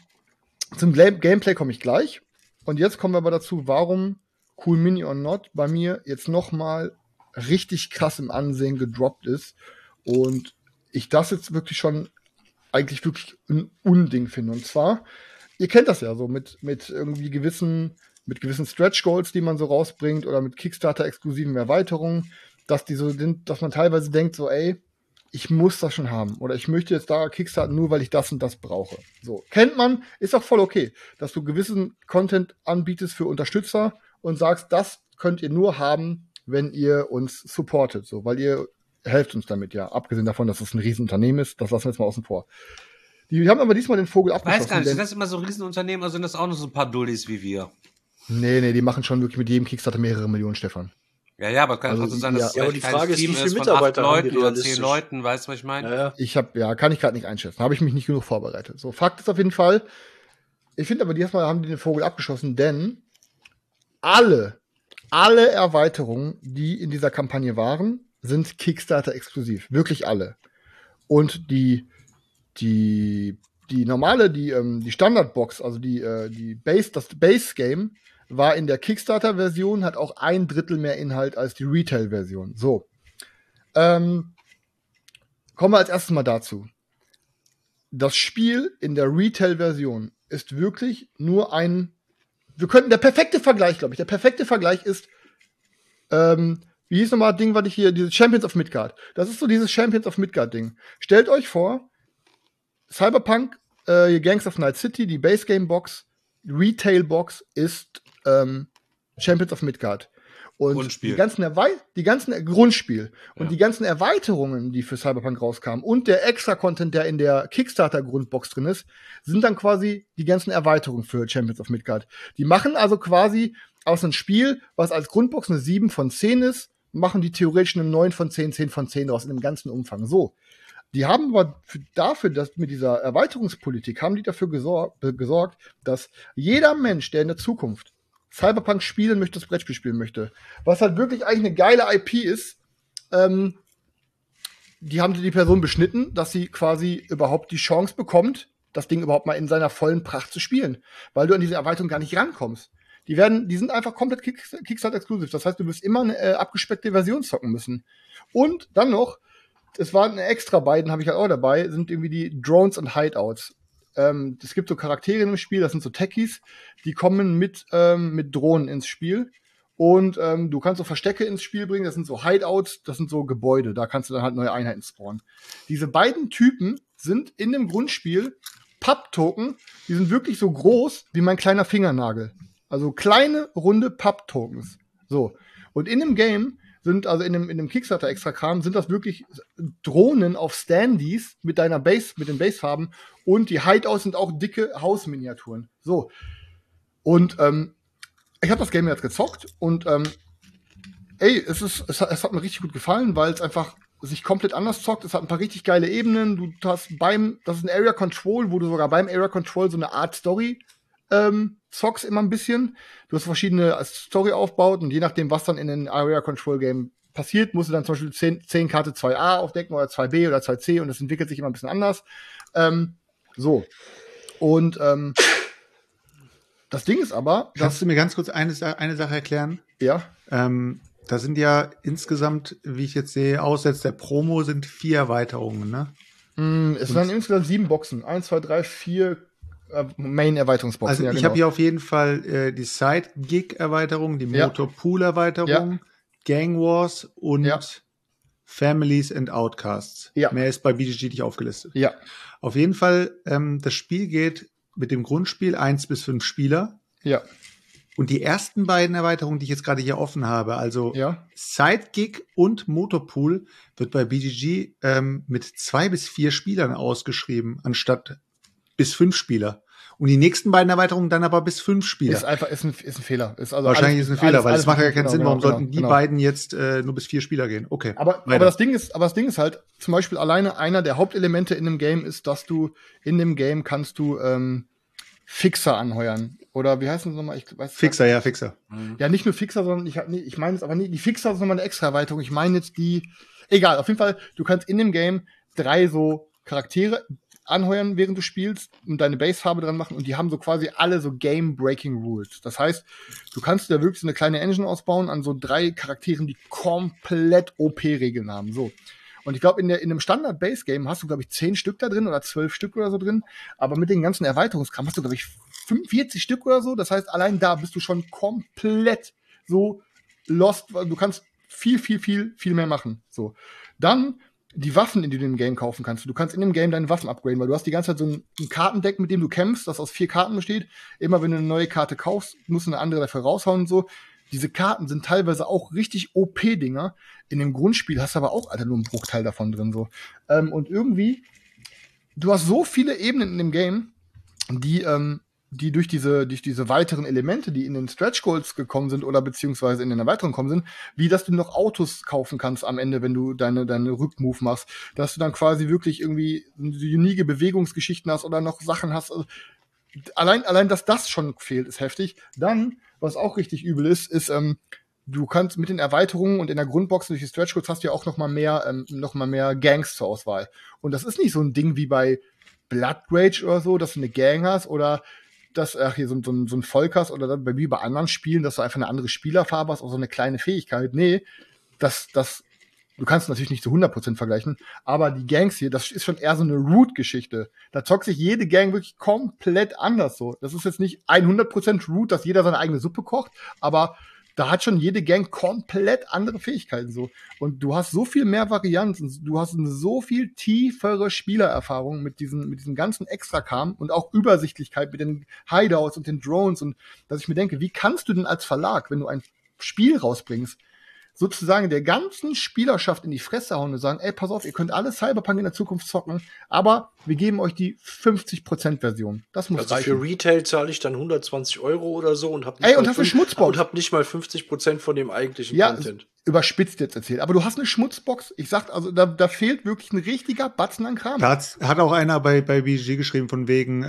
zum Gameplay komme ich gleich. Und jetzt kommen wir aber dazu, warum Cool Mini or Not bei mir jetzt nochmal richtig krass im Ansehen gedroppt ist. Und ich das jetzt wirklich schon eigentlich wirklich ein Unding finde. Und zwar, ihr kennt das ja so mit irgendwie gewissen Stretch Goals, die man so rausbringt oder mit Kickstarter-exklusiven Erweiterungen, dass die so sind, dass man teilweise denkt so, ey, ich muss das schon haben oder ich möchte jetzt da Kickstarten nur, weil ich das und das brauche. So, kennt man, ist auch voll okay, dass du gewissen Content anbietest für Unterstützer und sagst, das könnt ihr nur haben, wenn ihr uns supportet, so, weil ihr helft uns damit, ja. Abgesehen davon, dass es ein Riesenunternehmen ist, das lassen wir jetzt mal außen vor. Die haben aber diesmal den Vogel abgeschossen. Weiß gar nicht, sind das immer so Riesenunternehmen oder sind das auch noch so ein paar Dullis wie wir? Nee, die machen schon wirklich mit jedem Kickstarter mehrere Millionen, Stefan. Ja, aber kann trotzdem sein, dass es aber die Frage ist, wie viele von Mitarbeiter 8 haben die Leuten oder realistisch? 10 Leuten, weißt du, was ich meine? Ja. Kann ich gerade nicht einschätzen. Habe ich mich nicht genug vorbereitet. So, Fakt ist auf jeden Fall, ich finde aber diesmal haben die den Vogel abgeschossen, denn alle Erweiterungen, die in dieser Kampagne waren, sind Kickstarter-exklusiv. Wirklich alle. Und die normale, die Standardbox, also das Base-Game, war in der Kickstarter-Version, hat auch 1/3 mehr Inhalt als die Retail-Version. So. Kommen wir als erstes mal dazu. Das Spiel in der Retail-Version ist wirklich nur der perfekte Vergleich ist, wie hieß nochmal das Ding, was ich hier, dieses Champions of Midgard. Das ist so dieses Champions of Midgard-Ding. Stellt euch vor, Cyberpunk, Gangs of Night City, die Base Game Box, Retail-Box ist Champions of Midgard. Und Grundspiel. die ganzen Grundspiel und die ganzen Erweiterungen, die für Cyberpunk rauskamen und der Extra-Content, der in der Kickstarter-Grundbox drin ist, sind dann quasi die ganzen Erweiterungen für Champions of Midgard. Die machen also quasi aus einem Spiel, was als Grundbox eine 7 von 10 ist, machen die theoretisch eine 9 von 10, 10 von 10 raus in dem ganzen Umfang. So. Die haben aber dass mit dieser Erweiterungspolitik haben die dafür gesorgt, dass jeder Mensch, der in der Zukunft Cyberpunk spielen möchte, das Brettspiel spielen möchte, was halt wirklich eigentlich eine geile IP ist, die haben die Person beschnitten, dass sie quasi überhaupt die Chance bekommt, das Ding überhaupt mal in seiner vollen Pracht zu spielen, weil du an diese Erweiterung gar nicht rankommst. Die sind einfach komplett Kickstarter-exklusiv. Das heißt, du wirst immer eine abgespeckte Version zocken müssen. Und dann noch, es waren extra beiden, habe ich halt auch dabei, sind irgendwie die Drones und Hideouts. Es gibt so Charaktere im Spiel, das sind so Techies, die kommen mit Drohnen ins Spiel. Und du kannst so Verstecke ins Spiel bringen, das sind so Hideouts, das sind so Gebäude, da kannst du dann halt neue Einheiten spawnen. Diese beiden Typen sind in dem Grundspiel Papp-Token, die sind wirklich so groß wie mein kleiner Fingernagel. Also kleine, runde Papp-Tokens. So. Und in dem Game sind, also in dem Kickstarter-Extra-Kram, sind das wirklich Drohnen auf Standees mit den Basefarben und die Hideouts sind auch dicke Hausminiaturen. So. Und ich habe das Game jetzt gezockt und es hat mir richtig gut gefallen, weil es einfach sich komplett anders zockt. Es hat ein paar richtig geile Ebenen. Das ist ein Area Control, wo du sogar beim Area Control so eine Art Story zockst immer ein bisschen. Du hast verschiedene Story aufbaut und je nachdem, was dann in den Area Control Game passiert, musst du dann zum Beispiel 10 Karte 2a aufdecken oder 2b oder 2c und das entwickelt sich immer ein bisschen anders. So. Und das Ding ist aber, kannst du mir ganz kurz eine Sache erklären? Ja. Da sind ja insgesamt, wie ich jetzt sehe, außer jetzt der Promo sind 4 Erweiterungen, ne? Es waren insgesamt 7 Boxen. 1, 2, 3, 4 Main-Erweiterungsboxen. Also ja, ich genau. habe hier auf jeden Fall die Side-Gig-Erweiterung, die Motor-Pool-Erweiterung, Gang Wars und Families and Outcasts. Ja. Mehr ist bei BGG nicht aufgelistet. Ja. Auf jeden Fall, das Spiel geht mit dem Grundspiel 1 bis 5 Spieler. Ja. Und die ersten beiden Erweiterungen, die ich jetzt gerade hier offen habe, also Ja. Sidekick und Motorpool, wird bei BGG mit 2 bis 4 Spielern ausgeschrieben, anstatt bis 5 Spieler. Und die nächsten beiden Erweiterungen dann aber bis 5 Spieler. Ist ein Fehler. Ist also Wahrscheinlich alles, ist ein Fehler, alles, weil alles es macht ja richtig, keinen Sinn. Warum sollten die genau. beiden jetzt nur bis 4 Spieler gehen? Okay. Aber das Ding ist halt, zum Beispiel alleine einer der Hauptelemente in dem Game ist, dass du in dem Game kannst du Fixer anheuern. Oder wie heißt das nochmal? Fixer, ja, Fixer. Ja, nicht nur Fixer, sondern ich meine jetzt aber nicht, die Fixer ist nochmal eine extra Erweiterung. Ich meine jetzt egal, auf jeden Fall, du kannst in dem Game 3 so Charaktere anheuern, während du spielst und deine Basefarbe dran machen und die haben so quasi alle so Game-Breaking Rules. Das heißt, du kannst da wirklich so eine kleine Engine ausbauen an so 3 Charakteren, die komplett OP-Regeln haben. So. Und ich glaube, in einem Standard-Base-Game hast du, glaube ich, 10 Stück da drin oder 12 Stück oder so drin. Aber mit den ganzen Erweiterungskram hast du, glaube ich, 45 Stück oder so. Das heißt, allein da bist du schon komplett so lost. Du kannst viel mehr machen. So. Dann die Waffen, die du in dem Game kaufen kannst. Du kannst in dem Game deine Waffen upgraden, weil du hast die ganze Zeit so ein Kartendeck, mit dem du kämpfst, das aus 4 Karten besteht. Immer wenn du eine neue Karte kaufst, musst du eine andere dafür raushauen und so. Diese Karten sind teilweise auch richtig OP-Dinger. In dem Grundspiel hast du aber auch, Alter, nur einen Bruchteil davon drin, so. Und irgendwie, du hast so viele Ebenen in dem Game, die durch diese weiteren Elemente, die in den Stretch Goals gekommen sind oder beziehungsweise in den Erweiterungen gekommen sind, wie dass du noch Autos kaufen kannst am Ende, wenn du deine Rückmove machst, dass du dann quasi wirklich irgendwie unique Bewegungsgeschichten hast oder noch Sachen hast. Also, allein, dass das schon fehlt, ist heftig. Dann, was auch richtig übel ist, du kannst mit den Erweiterungen und in der Grundbox durch die Stretch Goals hast du ja auch noch mal mehr Gangs zur Auswahl. Und das ist nicht so ein Ding wie bei Blood Rage oder so, dass du eine Gang hast oder dass hier so ein Volk hast oder dann wie bei anderen Spielen, dass du einfach eine andere Spielerfarbe hast oder so eine kleine Fähigkeit. Nee, du kannst natürlich nicht zu 100% vergleichen, aber die Gangs hier, das ist schon eher so eine Root-Geschichte. Da zockt sich jede Gang wirklich komplett anders so. Das ist jetzt nicht 100% Root, dass jeder seine eigene Suppe kocht, aber da hat schon jede Gang komplett andere Fähigkeiten so. Und du hast so viel mehr Varianten, du hast eine so viel tiefere Spielererfahrung mit diesem ganzen Extrakram und auch Übersichtlichkeit mit den Hideouts und den Drones und dass ich mir denke, wie kannst du denn als Verlag, wenn du ein Spiel rausbringst, sozusagen der ganzen Spielerschaft in die Fresse hauen und sagen, ey, pass auf, ihr könnt alle Cyberpunk in der Zukunft zocken, aber wir geben euch die 50%-Version. Das muss reichen. Für Retail zahle ich dann 120 € oder so und hab und hast eine Schmutzbox. Und hab nicht mal 50% von dem eigentlichen Content. Überspitzt jetzt erzählt. Aber du hast eine Schmutzbox. Ich sag, also da fehlt wirklich ein richtiger Batzen an Kram. Da hat auch einer bei BGG geschrieben von wegen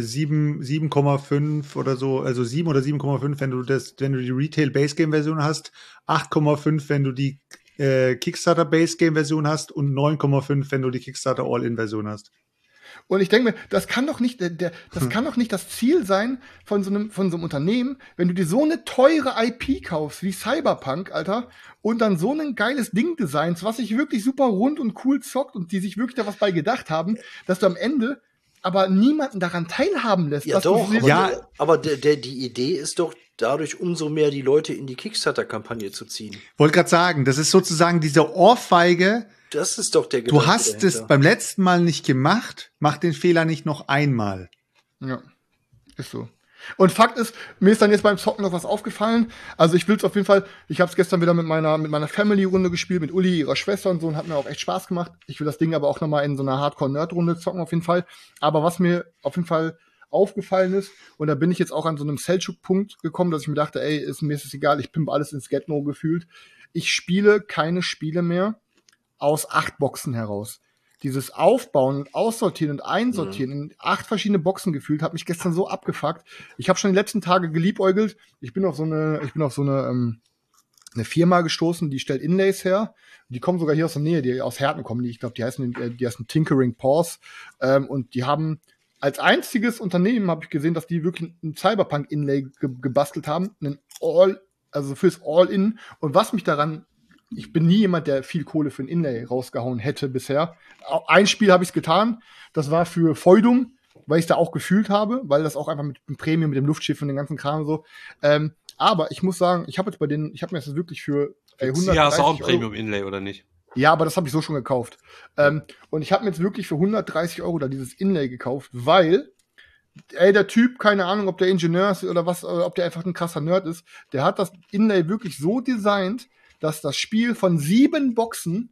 7,5 oder so, also 7 oder 7,5, wenn du die Retail Base Game Version hast, 8,5, wenn du die Kickstarter Base Game Version hast und 9,5, wenn du die Kickstarter All-In Version hast. Und ich denke mir, das kann doch nicht das Ziel sein von so einem Unternehmen, wenn du dir so eine teure IP kaufst wie Cyberpunk, Alter, und dann so ein geiles Ding designst, was sich wirklich super rund und cool zockt und die sich wirklich da was bei gedacht haben, dass du am Ende aber niemanden daran teilhaben lässt. Ja, doch. Aber die Idee ist doch, dadurch umso mehr die Leute in die Kickstarter-Kampagne zu ziehen. Wollte gerade sagen, das ist sozusagen diese Ohrfeige. Das ist doch der Gedanke. Du hast es beim letzten Mal nicht gemacht, mach den Fehler nicht noch einmal. Ja, ist so. Und Fakt ist, mir ist dann jetzt beim Zocken noch was aufgefallen. Also ich will es auf jeden Fall, ich habe es gestern wieder mit meiner Family-Runde gespielt, mit Uli, ihrer Schwester und so, und hat mir auch echt Spaß gemacht. Ich will das Ding aber auch noch mal in so einer Hardcore-Nerd-Runde zocken auf jeden Fall. Aber was mir auf jeden Fall aufgefallen ist, und da bin ich jetzt auch an so einem Selchuk-Punkt gekommen, dass ich mir dachte, ey, mir ist es egal, ich pimpe alles ins Get-No gefühlt. Ich spiele keine Spiele mehr aus 8 Boxen heraus. Dieses Aufbauen und Aussortieren und Einsortieren in 8 verschiedene Boxen gefühlt, hat mich gestern so abgefuckt. Ich habe schon die letzten Tage geliebäugelt. Ich bin auf so eine Firma gestoßen, die stellt Inlays her. Die kommen sogar hier aus der Nähe, die aus Herten kommen. Ich glaube, die heißen Tinkering Paws. Und die haben als einziges Unternehmen, habe ich gesehen, dass die wirklich ein Cyberpunk-Inlay gebastelt haben. Also fürs All-In. Und was mich daran, ich bin nie jemand, der viel Kohle für ein Inlay rausgehauen hätte bisher. Ein Spiel habe ich es getan. Das war für Feudum, weil ich es da auch gefühlt habe, weil das auch einfach mit dem Premium, mit dem Luftschiff und den ganzen Kram so. Aber ich muss sagen, ich habe mir das wirklich für 130 Ja, hast du auch ein Euro. Premium-Inlay, oder nicht? Ja, aber das habe ich so schon gekauft. Und ich habe mir jetzt wirklich für 130 € da dieses Inlay gekauft, weil der Typ, keine Ahnung, ob der Ingenieur ist oder was, oder ob der einfach ein krasser Nerd ist, der hat das Inlay wirklich so designt, dass das Spiel von 7 Boxen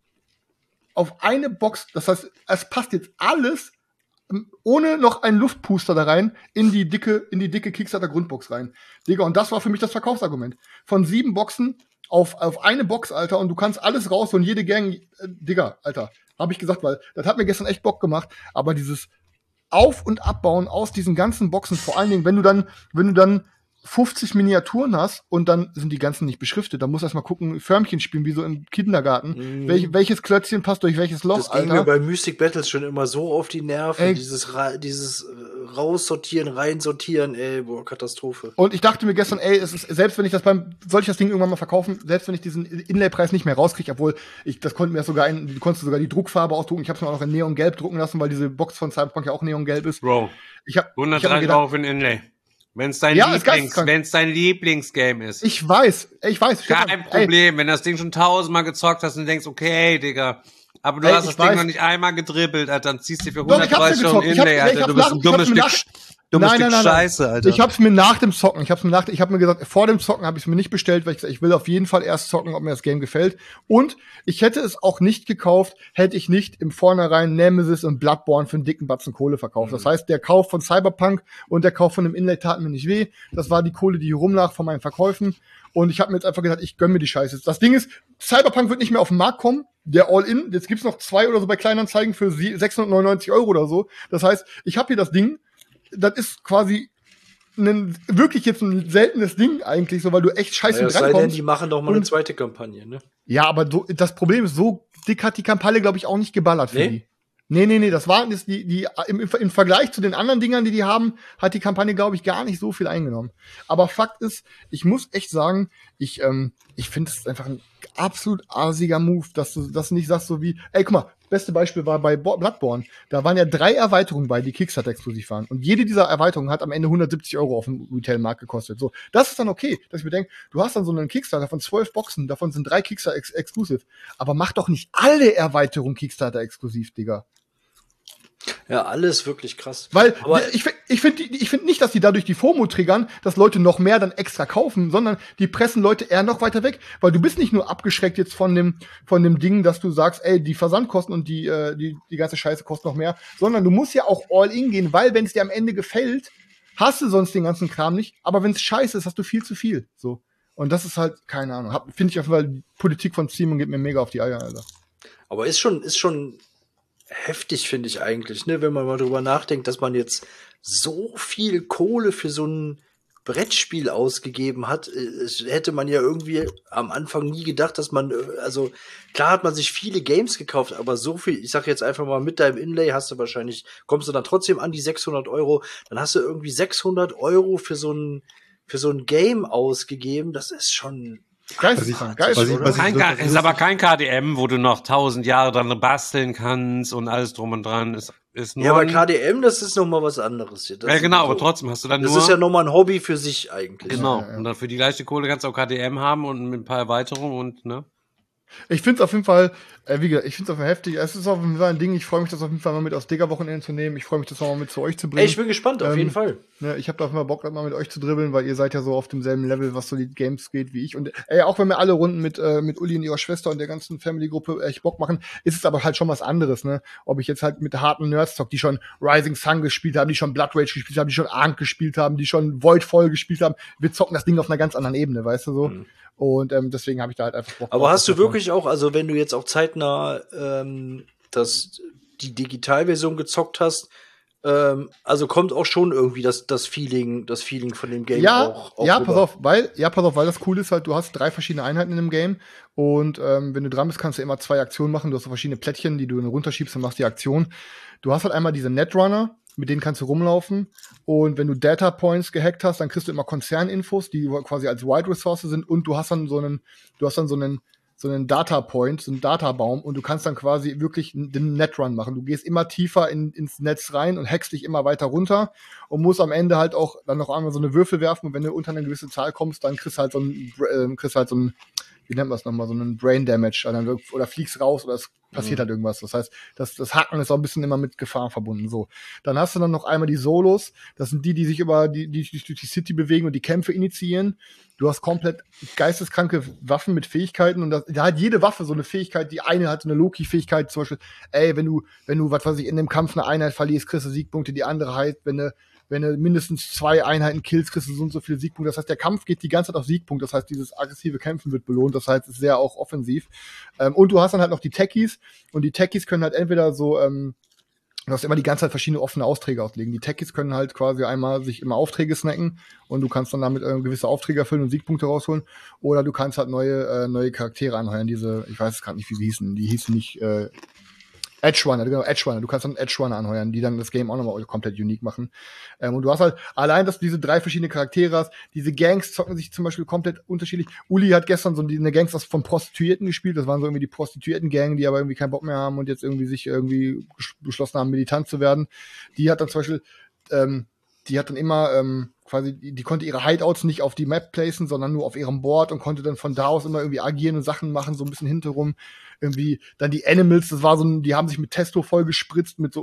auf eine Box, das heißt, es passt jetzt alles ohne noch einen Luftpuster da rein in die dicke Kickstarter Grundbox rein. Digga, und das war für mich das Verkaufsargument. Von 7 Boxen auf eine Box, Alter, und du kannst alles raus und jede Gang, Digga, Alter, habe ich gesagt, weil das hat mir gestern echt Bock gemacht, aber dieses Auf- und Abbauen aus diesen ganzen Boxen, vor allen Dingen, wenn du dann 50 Miniaturen hast und dann sind die ganzen nicht beschriftet, dann musst du erstmal gucken, Förmchen spielen, wie so im Kindergarten. Welches Klötzchen passt durch welches Loch, Das ging mir bei Mystic Battles schon immer so auf die Nerven. Dieses raussortieren, reinsortieren, boah, Katastrophe. Und ich dachte mir gestern, selbst wenn ich soll ich das Ding irgendwann mal verkaufen, selbst wenn ich diesen Inlay-Preis nicht mehr rauskriege, obwohl du konntest sogar die Druckfarbe ausdrucken, ich habe es mir auch noch in Neongelb drucken lassen, weil diese Box von Cyberpunk ja auch Neongelb ist. Bro, 130 € für ein Inlay. Wenn es dein Lieblingsgame ist. Ich weiß. Kein Problem, wenn das Ding schon 1000-mal gezockt hast und denkst, okay, Digga. Aber du hast das Ding noch nicht einmal gedribbelt, Alter, dann ziehst du dir für 130 € ein Inlay, Alter. Du bist ein dummes Stück Scheiße, Alter. Ich hab's mir nach dem Zocken, ich hab mir gesagt, vor dem Zocken habe ich es mir nicht bestellt, weil ich gesagt, ich will auf jeden Fall erst zocken, ob mir das Game gefällt. Und ich hätte es auch nicht gekauft, hätte ich nicht im Vornherein Nemesis und Bloodborne für einen dicken Batzen Kohle verkauft. Das heißt, der Kauf von Cyberpunk und der Kauf von dem Inlay taten mir nicht weh. Das war die Kohle, die hier rumlag von meinen Verkäufen. Und ich habe mir jetzt einfach gesagt, ich gönn mir die Scheiße. Das Ding ist, Cyberpunk wird nicht mehr auf den Markt kommen. Der All-In, jetzt gibt's noch 2 oder so bei Kleinanzeigen für 699 € oder so. Das heißt, ich habe hier das Ding, das ist quasi wirklich jetzt ein seltenes Ding eigentlich, so, weil du echt scheiße drankommst. Die machen doch mal eine zweite Kampagne, ne? Ja, aber das Problem ist, so dick hat die Kampagne, glaube ich, auch nicht geballert für die. Nee, das waren im Vergleich zu den anderen Dingern, die haben, hat die Kampagne, glaube ich, gar nicht so viel eingenommen. Aber Fakt ist, ich muss echt sagen, ich finde es einfach ein absolut arsiger Move, dass du das nicht sagst, so wie, guck mal, beste Beispiel war bei Bloodborne. Da waren ja 3 Erweiterungen bei, die Kickstarter-exklusiv waren. Und jede dieser Erweiterungen hat am Ende 170 € auf dem Retail-Markt gekostet. So, das ist dann okay, dass ich mir denke, du hast dann so einen Kickstarter von 12 Boxen, davon sind 3 Kickstarter-exklusiv. Aber mach doch nicht alle Erweiterungen Kickstarter-exklusiv, Digga. Ja, alles wirklich krass. Weil ich finde nicht, dass die dadurch die FOMO triggern, dass Leute noch mehr dann extra kaufen, sondern die pressen Leute eher noch weiter weg, weil du bist nicht nur abgeschreckt jetzt von dem Ding, dass du sagst, die Versandkosten und die ganze Scheiße kostet noch mehr, sondern du musst ja auch all in gehen, weil wenn es dir am Ende gefällt, hast du sonst den ganzen Kram nicht, aber wenn es scheiße ist, hast du viel zu viel, so. Und das ist halt, keine Ahnung, finde ich auf jeden Fall, die Politik von Steam geht mir mega auf die Eier, Alter. Aber ist schon heftig, finde ich eigentlich, ne, wenn man mal drüber nachdenkt, dass man jetzt so viel Kohle für so ein Brettspiel ausgegeben hat. Hätte man ja irgendwie am Anfang nie gedacht, dass man, also klar hat man sich viele Games gekauft, aber so viel, ich sag jetzt einfach mal, mit deinem Inlay kommst du dann trotzdem an die 600 €, dann hast du irgendwie 600 € für so ein Game ausgegeben, das ist schon Geil, ist aber kein KDM, wo du noch 1000 Jahre dran basteln kannst und alles drum und dran. Ist nur ja, aber KDM, das ist noch mal was anderes. Ja, genau, aber trotzdem hast du dann das ist ja noch mal ein Hobby für sich eigentlich. Genau, und dann für die leichte Kohle kannst du auch KDM haben und mit ein paar Erweiterungen und, ne? Ich find's auf jeden Fall, wie gesagt, ich find's auf jeden Fall heftig. Es ist auf jeden Fall ein Ding, ich freue mich, das auf jeden Fall mal mit aus Digger-Wochenende zu nehmen. Ich freue mich, das mal mit zu euch zu bringen. Ich bin gespannt, auf jeden Fall. Ne, ich habe da auf jeden Fall Bock, mal mit euch zu dribbeln, weil ihr seid ja so auf demselben Level, was so die Games geht wie ich. Und auch wenn wir alle Runden mit Uli und ihrer Schwester und der ganzen Family-Gruppe echt Bock machen, ist es aber halt schon was anderes, ne? Ob ich jetzt halt mit harten Nerds zock, die schon Rising Sun gespielt haben, die schon Blood Rage gespielt haben, die schon Ark gespielt haben, die schon Voidfall gespielt haben. Wir zocken das Ding auf einer ganz anderen Ebene, weißt du so? Mhm. Und deswegen habe ich da halt einfach Bock. Aber hast du wirklich auch, also wenn du jetzt auch zeitnah die Digitalversion gezockt hast, also kommt auch schon irgendwie das Feeling von dem Game auch pass auf, weil das cool ist halt, du hast 3 verschiedene Einheiten in dem Game und wenn du dran bist, kannst du immer 2 Aktionen machen. Du hast so verschiedene Plättchen, die du runterschiebst und machst die Aktion. Du hast halt einmal diese Netrunner, mit denen kannst du rumlaufen. Und wenn du Data Points gehackt hast, dann kriegst du immer Konzerninfos, die quasi als Wide Resource sind. Und du hast dann so einen Data Point, so einen Databaum. Und du kannst dann quasi wirklich den Netrun machen. Du gehst immer tiefer ins Netz rein und hackst dich immer weiter runter. Und musst am Ende halt auch dann noch einmal so eine Würfel werfen. Und wenn du unter eine gewisse Zahl kommst, dann kriegst du halt so ein wie nennt man es nochmal, so einen Brain Damage oder fliegst raus oder es passiert halt irgendwas. Das heißt, das Hacken ist auch ein bisschen immer mit Gefahr verbunden. So. Dann hast du dann noch einmal die Solos. Das sind die sich über die durch die City bewegen und die Kämpfe initiieren. Du hast komplett geisteskranke Waffen mit Fähigkeiten und da hat jede Waffe so eine Fähigkeit. Die eine hat eine Loki-Fähigkeit, zum Beispiel, wenn du, was weiß ich, in dem Kampf eine Einheit verlierst, kriegst du Siegpunkte. Die andere halt, wenn du mindestens 2 Einheiten killst, kriegst du so und so viele Siegpunkte. Das heißt, der Kampf geht die ganze Zeit auf Siegpunkt. Das heißt, dieses aggressive Kämpfen wird belohnt. Das heißt, es ist sehr auch offensiv. Und du hast dann halt noch die Techies. Und die Techies können halt entweder so, du hast immer die ganze Zeit verschiedene offene Aufträge auslegen. Die Techies können halt quasi einmal sich immer Aufträge snacken und du kannst dann damit gewisse Aufträge erfüllen und Siegpunkte rausholen. Oder du kannst halt neue Charaktere anheuern. Ich weiß es gerade nicht, wie sie hießen. Die hießen nicht Edgerunner, genau, Edgerunner. Du kannst dann Edgerunner anheuern, die dann das Game auch nochmal komplett unique machen. Und du hast halt allein, dass du diese 3 verschiedene Charaktere hast. Diese Gangs zocken sich zum Beispiel komplett unterschiedlich. Uli hat gestern so eine Gangs von Prostituierten gespielt. Das waren so irgendwie die Prostituierten-Gang, die aber irgendwie keinen Bock mehr haben und jetzt irgendwie sich irgendwie beschlossen haben, militant zu werden. Die hat dann zum Beispiel, die hat dann immer quasi, die konnte ihre Hideouts nicht auf die Map placen, sondern nur auf ihrem Board und konnte dann von da aus immer irgendwie agieren und Sachen machen, so ein bisschen hinterrum. Irgendwie dann die Animals, das war so die haben sich mit Testo voll gespritzt, mit so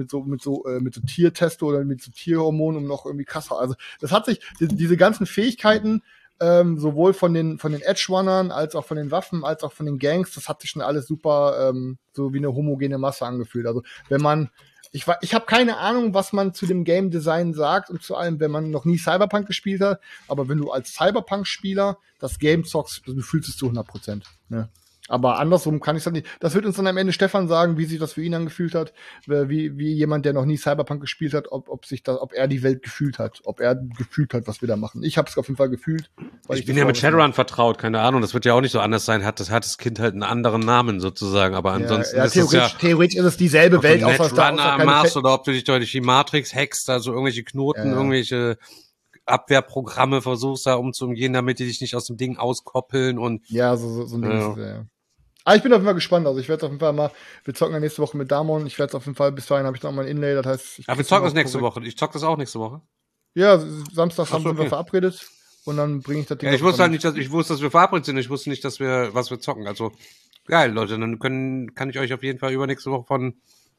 Tiertesto oder mit so Tierhormonen, um noch irgendwie krasser. Also das hat sich, diese ganzen Fähigkeiten, sowohl von den Edgerunnern als auch von den Waffen, als auch von den Gangs, das hat sich schon alles super so wie eine homogene Masse angefühlt. Also wenn man ich habe keine Ahnung, was man zu dem Game Design sagt und zu allem, wenn man noch nie Cyberpunk gespielt hat, aber wenn du als Cyberpunk-Spieler das Game zockst, du fühlst es zu 100%. Ne? Aber andersrum kann ich es nicht. Das wird uns dann am Ende Stefan sagen, wie sich das für ihn angefühlt hat, wie jemand, der noch nie Cyberpunk gespielt hat, ob er die Welt gefühlt hat, ob er gefühlt hat, was wir da machen. Ich habe es auf jeden Fall gefühlt. Ich bin ja mit Shadowrun vertraut, keine Ahnung. Das wird ja auch nicht so anders sein. Hat das Kind halt einen anderen Namen sozusagen, aber ansonsten ist es ja theoretisch ist es dieselbe Welt, außer da machst oder ob du dich durch die Matrix hackst, also irgendwelche Knoten, irgendwelche Abwehrprogramme versuchst da umzugehen, damit die dich nicht aus dem Ding auskoppeln und so ein Ding. Ja. Aber ich bin auf jeden Fall gespannt. Also ich werde es auf jeden Fall wir zocken ja nächste Woche mit Damon. Ich werde es auf jeden Fall, bis dahin habe ich noch mal ein Inlay, das heißt... wir zocken das nächste Woche. Ich zock das auch nächste Woche. Ja, Samstag sind wir verabredet und dann bringe ich das Ding. Ja, ich wusste halt nicht, dass wir verabredet sind. Ich wusste nicht, was wir zocken. Also geil, Leute. Dann kann ich euch auf jeden Fall übernächste Woche von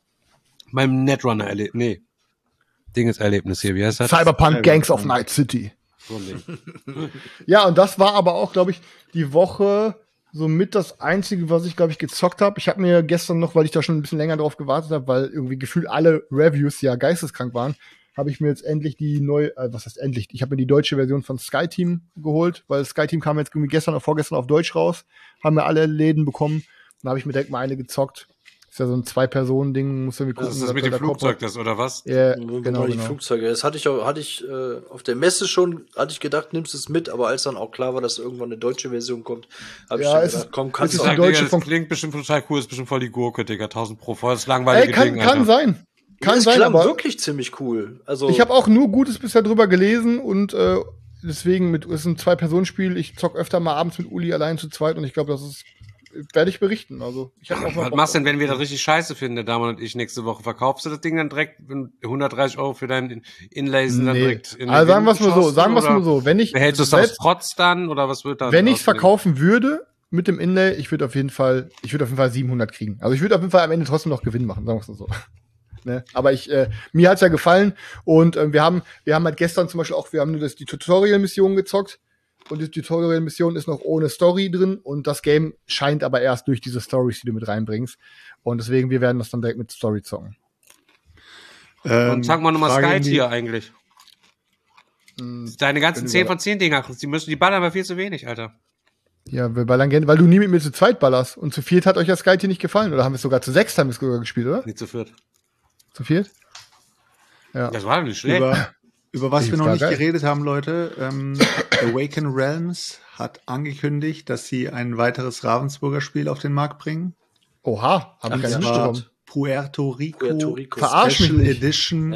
meinem Netrunner Dingeserlebnis hier. Wie heißt das? Cyberpunk Gangs of Night City. So ein Ding. Ja, und das war aber auch, glaube ich, die Woche somit das Einzige, was ich, glaube ich, gezockt habe. Ich habe mir gestern noch, weil ich da schon ein bisschen länger drauf gewartet habe, weil irgendwie gefühlt alle Reviews ja geisteskrank waren, habe ich mir jetzt endlich was heißt endlich? Ich habe mir die deutsche Version von Skyteam geholt, weil Skyteam kam jetzt irgendwie gestern oder vorgestern auf Deutsch raus, haben wir alle Läden bekommen. Dann habe ich mir direkt mal eine gezockt. Ist ja so ein 2-Personen-Ding, muss irgendwie gucken. Das ist das mit dem Flugzeug, das, oder was? Ja, genau. Die Flugzeuge. Das hatte ich auf der Messe schon, hatte ich gedacht, nimmst du es mit, aber als dann auch klar war, dass irgendwann eine deutsche Version kommt, habe ich gedacht, komm, kannst du sagen. Das klingt bestimmt total cool, ist bestimmt voll die Gurke, Digga, 1000 pro voll, das ist langweilige Ding, kann sein. Kann sein, aber wirklich ziemlich cool. Also ich habe auch nur Gutes bisher drüber gelesen und deswegen ist ein 2-Personen-Spiel. Ich zock öfter mal abends mit Uli allein zu zweit und ich glaube, werde ich berichten. Also ich habe auch was machst du denn, wenn wir das richtig scheiße finden, der Damon und ich nächste Woche? Verkaufst du das Ding dann direkt 130 € für deinen Inlays dann direkt in also sagen wir es nur so, wenn ich behältst du es aus Trotz dann oder was wird dann? Wenn ich es verkaufen würde mit dem Inlay, ich würde auf jeden Fall 700 kriegen. Also ich würde auf jeden Fall am Ende trotzdem noch Gewinn machen, sagen wir es so. Ne? Aber mir hat's ja gefallen und wir haben halt gestern zum Beispiel auch, wir haben nur die Tutorial-Mission gezockt. Und die Tutorial-Mission ist noch ohne Story drin und das Game scheint aber erst durch diese Stories, die du mit reinbringst. Und deswegen, wir werden das dann direkt mit Story zocken. Und sag mal nochmal Sky-Tier eigentlich. Deine ganzen 10 von 10 Dinger, die ballern aber viel zu wenig, Alter. Ja, wir ballern gerne, weil du nie mit mir zu zweit ballerst. Und zu viert hat euch ja Sky-Tier nicht gefallen. Oder haben wir es sogar zu 6 haben wir es sogar gespielt, oder? Nicht zu viert. Zu viert? Ja. Das war doch nicht schlecht. Über was wir noch nicht geredet haben, Leute, Awaken Realms hat angekündigt, dass sie ein weiteres Ravensburger Spiel auf den Markt bringen. Oha, habe ich gar nicht mitbekommen. Puerto Rico Verarsch Special mich nicht. Edition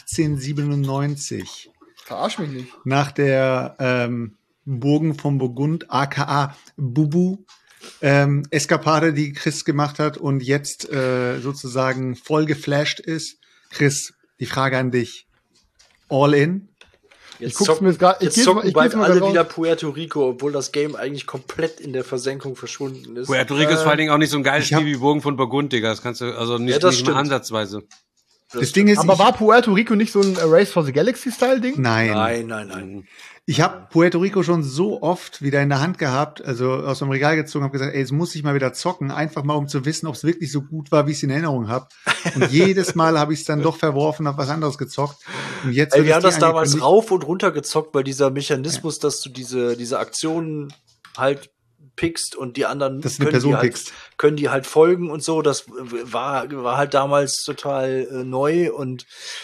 1897. Verarsch mich nicht. Nach der Burgen von Burgund, aka Bubu, Eskapade, die Chris gemacht hat und jetzt sozusagen voll geflasht ist. Chris, die Frage an dich. All in? Jetzt guck's mir jetzt grad- ich jetzt geh's zocken mal- ich bald geh's mal alle raus. wieder Puerto Rico, obwohl das Game eigentlich komplett in der Versenkung verschwunden ist. Puerto Rico ist vor allen Dingen auch nicht so ein geiles ich hab- Spiel wie Burgen von Burgund, Digga. Das kannst du, also nicht, Ja, das nicht mal stimmt. ansatzweise. Das Ding ist, Aber war Puerto Rico nicht so ein Race for the Galaxy-Style-Ding? nein. Ich habe Puerto Rico schon so oft wieder in der Hand gehabt, also aus dem Regal gezogen, habe gesagt, ey, jetzt muss ich mal wieder zocken, einfach mal um zu wissen, ob es wirklich so gut war, wie ich es in Erinnerung habe. Und jedes Mal habe ich es dann doch verworfen, habe was anderes gezockt. Und jetzt Ey, wird wir das haben das Ding damals angekündigt. rauf und runter gezockt, weil dieser Mechanismus, dass du diese Aktionen halt pickst und die anderen Dass du eine Person pickst. können die halt folgen und so. Das war halt damals total neu und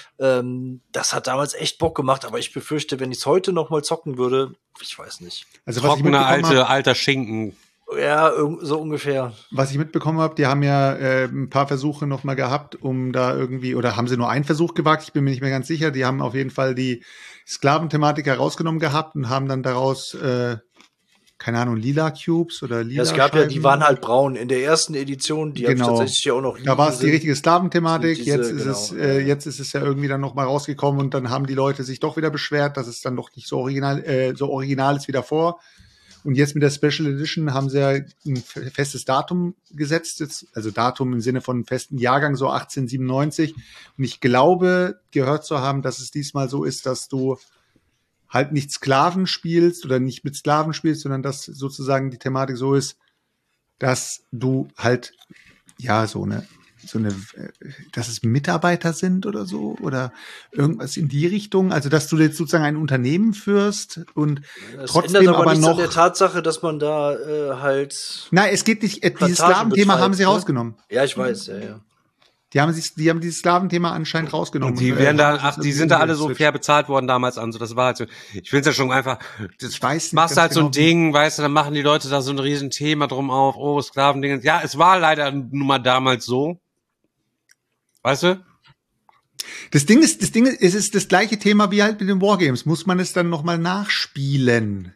das hat damals echt Bock gemacht. Aber ich befürchte, wenn ich es heute noch mal zocken würde, ich weiß nicht. Also was ich Trockener, mitbekommen hab, alter Schinken. Ja, so ungefähr. was ich mitbekommen habe, die haben ja ein paar Versuche noch mal gehabt, um da irgendwie, oder haben sie nur einen Versuch gewagt? Ich bin mir nicht mehr ganz sicher. Die haben auf jeden Fall die Sklaventhematik herausgenommen gehabt und haben dann daraus, keine Ahnung, lila Cubes oder lila Ja, es gab ja, die Scheiben. waren halt braun. In der ersten Edition, die habe ich Genau. tatsächlich ja auch noch Da war es die liegen richtige Sklaventhematik. Diese, Jetzt ist genau. jetzt ist es ja irgendwie dann noch mal rausgekommen und dann haben die Leute sich doch wieder beschwert, dass es dann doch nicht so original ist wie davor. Und jetzt mit der Special Edition haben sie ja ein festes Datum gesetzt, jetzt, also Datum im Sinne von festen Jahrgang, so 1897. Und ich glaube, gehört zu haben, dass es diesmal so ist, dass du halt nicht Sklaven spielst oder nicht mit Sklaven spielst, sondern dass sozusagen die Thematik so ist, dass du halt, ja, so eine, dass es Mitarbeiter sind oder so oder irgendwas in die Richtung. Also, dass du jetzt sozusagen ein Unternehmen führst und Das trotzdem ändert aber nichts noch. an der Tatsache, dass man da halt. Nein, es geht nicht, dieses Plantagen Sklaventhema betreibt, haben sie ne? rausgenommen. Ja, ich weiß, ja. Die haben dieses Sklaventhema anscheinend rausgenommen. Und die werden da, die sind da alle so fair bezahlt worden damals an. So, das war halt so. Ich finde es ja schon einfach. Das weiß nicht machst ganz halt so ein genau, Ding, weißt du, dann machen die Leute da so ein riesen Thema drum auf. Oh, Sklavendinge. Ja, es war leider nun mal damals so. Weißt du? Das Ding ist, es ist das gleiche Thema wie halt mit den Wargames. Muss man es dann nochmal nachspielen?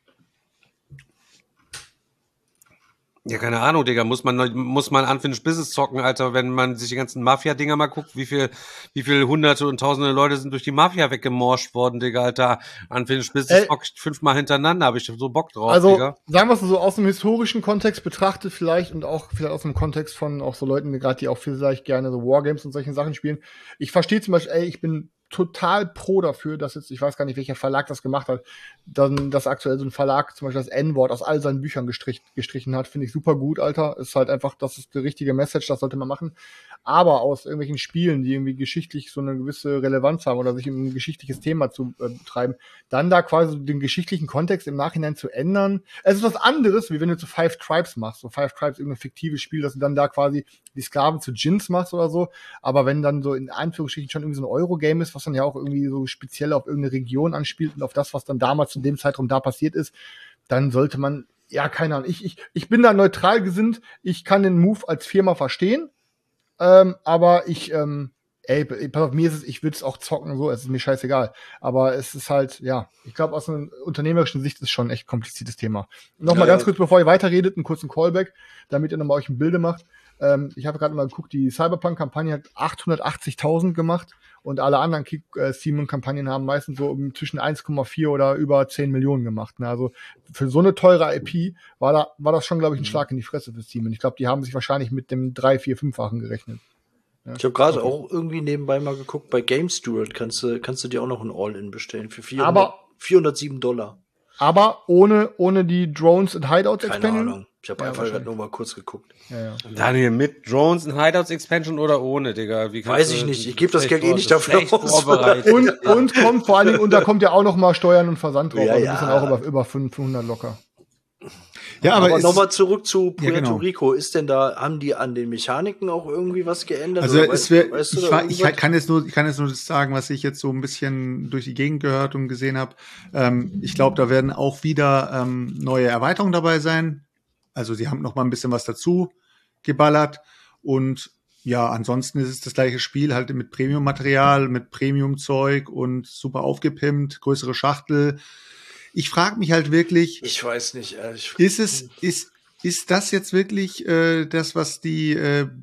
Ja, keine Ahnung, Digga. Muss man Unfinished Business zocken, Alter, wenn man sich die ganzen Mafia-Dinger mal guckt, wie viel Hunderte und Tausende Leute sind durch die Mafia weggemorscht worden, Digga, Alter. Unfinished Business zock ich 5-mal hintereinander, habe ich so Bock drauf, Also, Digga. sagen wir es so, aus dem historischen Kontext betrachtet vielleicht und auch vielleicht aus dem Kontext von auch so Leuten, gerade die auch vielleicht gerne so Wargames und solche Sachen spielen. Ich verstehe zum Beispiel, ich bin total pro dafür, dass jetzt, ich weiß gar nicht, welcher Verlag das gemacht hat, dann, dass aktuell so ein Verlag zum Beispiel das N-Wort aus all seinen Büchern gestrichen hat, finde ich super gut, Alter. Ist halt einfach, das ist die richtige Message, das sollte man machen. Aber aus irgendwelchen Spielen, die irgendwie geschichtlich so eine gewisse Relevanz haben oder sich um ein geschichtliches Thema zu betreiben, dann da quasi den geschichtlichen Kontext im Nachhinein zu ändern. Es ist was anderes, wie wenn du zu Five Tribes machst. So Five Tribes irgendein fiktives Spiel, dass du dann da quasi die Sklaven zu Djinns machst oder so. Aber wenn dann so in Anführungsstrichen schon irgendwie so ein Eurogame ist, was dann ja auch irgendwie so speziell auf irgendeine Region anspielt und auf das, was dann damals zu dem Zeitraum da passiert ist, dann sollte man, ja, keine Ahnung, ich bin da neutral gesinnt, ich kann den Move als Firma verstehen, aber pass auf, mir ist es, ich würde es auch zocken, so, es ist mir scheißegal. Aber es ist halt, ja, ich glaube, aus einer unternehmerischen Sicht ist schon ein echt kompliziertes Thema. Nochmal ganz kurz, bevor ihr weiterredet, einen kurzen Callback, damit ihr nochmal euch ein Bilde macht. Ich habe gerade mal geguckt, die Cyberpunk-Kampagne hat 880.000 gemacht und alle anderen Steam-Kampagnen haben meistens so zwischen 1,4 oder über 10 Millionen gemacht. Ne? Also für so eine teure IP war das schon, glaube ich, ein Schlag in die Fresse für Steam. Und ich glaube, die haben sich wahrscheinlich mit dem 3-, 4-, 5-fachen gerechnet. Ja. Ich habe gerade auch irgendwie nebenbei mal geguckt, bei Game Steward kannst du dir auch noch ein All-In bestellen für $407. Aber ohne die Drones und Hideouts Keine Ahnung. Ich habe einfach halt nur mal kurz geguckt. Ja. Daniel, mit Drones und Hideouts Expansion oder ohne, Digga? Wie Weiß ich nicht. Ich gebe das Geld eh nicht dafür aus. Und kommt vor allen Dingen, und da kommt ja auch noch mal Steuern und Versand drauf. Ja, also ja. bist dann auch über 500 locker. Ja, aber nochmal zurück zu Puerto genau. Rico. Ist denn da, haben die an den Mechaniken auch irgendwie was geändert? Also oder ich kann jetzt nur das sagen, was ich jetzt so ein bisschen durch die Gegend gehört und gesehen habe. Ich glaube, da werden auch wieder neue Erweiterungen dabei sein. Also sie haben noch mal ein bisschen was dazu geballert. Und ja, ansonsten ist es das gleiche Spiel, halt mit Premium-Material, mit Premium-Zeug und super aufgepimpt, größere Schachtel. Ich frage mich halt wirklich, ich weiß nicht, ist das jetzt wirklich das, was die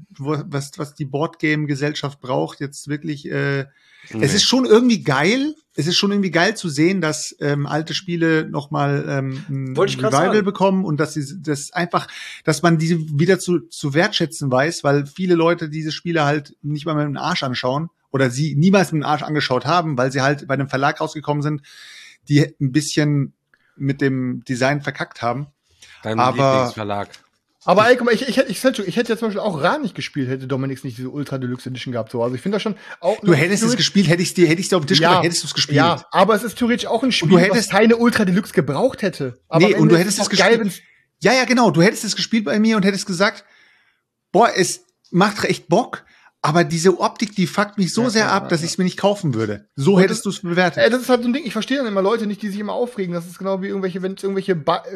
Boardgame-Gesellschaft braucht? Jetzt wirklich, Es ist schon irgendwie geil. es ist schon irgendwie geil zu sehen, dass alte Spiele nochmal ein Wollte ich grad Revival sagen. bekommen und dass das einfach, dass man diese wieder zu wertschätzen weiß, weil viele Leute diese Spiele halt nicht mal mit dem Arsch anschauen oder sie niemals mit dem Arsch angeschaut haben, weil sie halt bei einem Verlag rausgekommen sind, die ein bisschen mit dem Design verkackt haben. Dein Aber- Lieblingsverlag. Aber ey, guck mal, ich hätte ja zum Beispiel auch Ra nicht gespielt, hätte Dominik nicht diese Ultra Deluxe Edition gehabt. So. Also ich finde das schon auch. Du hättest es gespielt, hätte ich dir auf den Tisch gebracht, hättest du es gespielt. Ja, aber es ist theoretisch auch ein Spiel, du hättest- was keine Ultra Deluxe gebraucht hätte. Aber Nee, am und du Ende hättest ist es doch geil, gespielt. Ja, genau. Du hättest es gespielt bei mir und hättest gesagt, boah, es macht echt Bock, aber diese Optik, die fuckt mich so sehr ab, dass ich es mir nicht kaufen würde. So Und hättest du es bewertet. Das ist halt so ein Ding, ich verstehe dann immer Leute nicht, die sich immer aufregen. Das ist genau wie irgendwelche, wenn es irgendwelche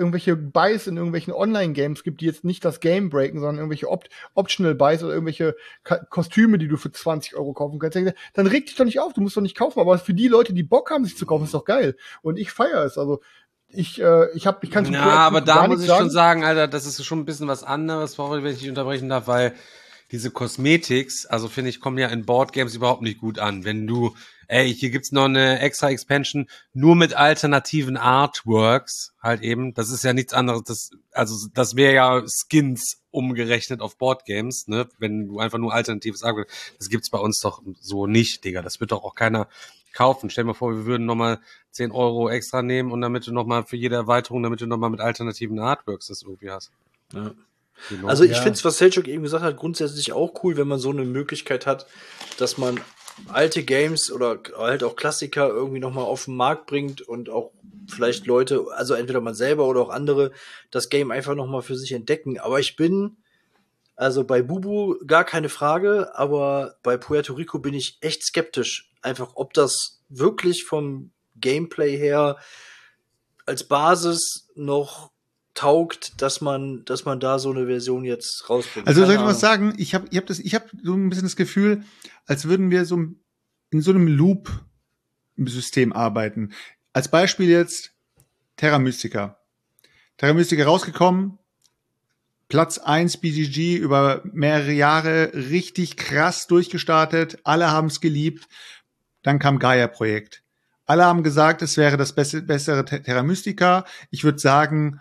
Buys in irgendwelchen Online-Games gibt, die jetzt nicht das Game breaken, sondern irgendwelche Optional Buys oder irgendwelche Kostüme, die du für 20 € kaufen kannst. Dann reg dich doch nicht auf, du musst doch nicht kaufen. Aber für die Leute, die Bock haben, sich zu kaufen, ist doch geil. Und ich feiere es. Also ich kann Ja, aber da muss ich schon sagen, Alter, das ist schon ein bisschen was anderes, sorry, wenn ich dich unterbrechen darf, weil diese Cosmetics, also finde ich, kommen ja in Boardgames überhaupt nicht gut an. Wenn du, hier gibt's noch eine extra Expansion, nur mit alternativen Artworks, halt eben, das ist ja nichts anderes, das wäre ja Skins umgerechnet auf Boardgames, ne, wenn du einfach nur alternatives Artwork, das gibt's bei uns doch so nicht, Digga, das wird doch auch keiner kaufen. Stell dir mal vor, wir würden nochmal 10 € extra nehmen und damit du nochmal für jede Erweiterung, damit du nochmal mit alternativen Artworks das irgendwie hast. Ja. Genau. Also ich finde es, was Selchuk eben gesagt hat, grundsätzlich auch cool, wenn man so eine Möglichkeit hat, dass man alte Games oder halt auch Klassiker irgendwie nochmal auf den Markt bringt und auch vielleicht Leute, also entweder man selber oder auch andere, das Game einfach nochmal für sich entdecken. Aber ich bin, also bei Bubu gar keine Frage, aber bei Puerto Rico bin ich echt skeptisch. Einfach, ob das wirklich vom Gameplay her als Basis noch taugt, dass man da so eine Version jetzt rausbringt. Also soll ich Keine mal was Ahnung. sagen? Ich hab so ein bisschen das Gefühl, als würden wir so in so einem Loop-System arbeiten. Als Beispiel jetzt Terra Mystica. Terra Mystica rausgekommen, Platz 1 BGG über mehrere Jahre, richtig krass durchgestartet, alle haben es geliebt. Dann kam Gaia-Projekt. Alle haben gesagt, es wäre das bessere Terra Mystica. Ich würde sagen,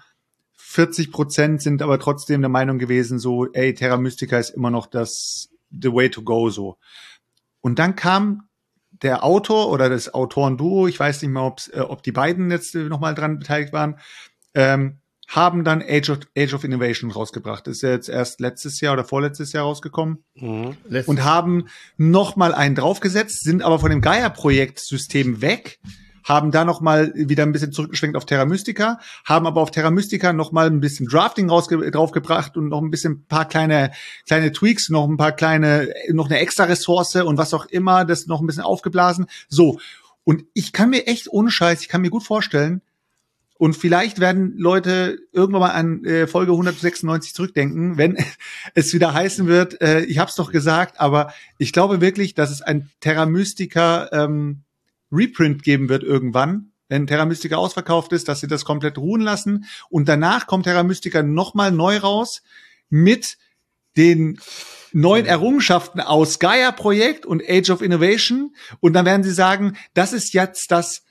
40% sind aber trotzdem der Meinung gewesen, so, ey, Terra Mystica ist immer noch the way to go, so. Und dann kam der Autor oder das Autorenduo, ich weiß nicht mehr, ob die beiden jetzt nochmal dran beteiligt waren, haben dann Age of Innovation rausgebracht. Das ist ja jetzt erst letztes Jahr oder vorletztes Jahr rausgekommen. Und haben nochmal einen draufgesetzt, sind aber von dem Gaia-Projekt-System weg, haben da nochmal wieder ein bisschen zurückgeschwenkt auf Terra Mystica, haben aber auf Terra Mystica nochmal ein bisschen Drafting draufgebracht und noch ein bisschen paar kleine Tweaks, noch eine extra Ressource und was auch immer, das noch ein bisschen aufgeblasen. So. Und ich kann mir echt ohne Scheiß, ich kann mir gut vorstellen, und vielleicht werden Leute irgendwann mal an Folge 196 zurückdenken, wenn es wieder heißen wird, ich hab's doch gesagt, aber ich glaube wirklich, dass es ein Terra Mystica Reprint geben wird irgendwann, wenn Terra Mystica ausverkauft ist, dass sie das komplett ruhen lassen und danach kommt Terra Mystica nochmal neu raus mit den neuen Errungenschaften aus Gaia-Projekt und Age of Innovation und dann werden sie sagen, das ist jetzt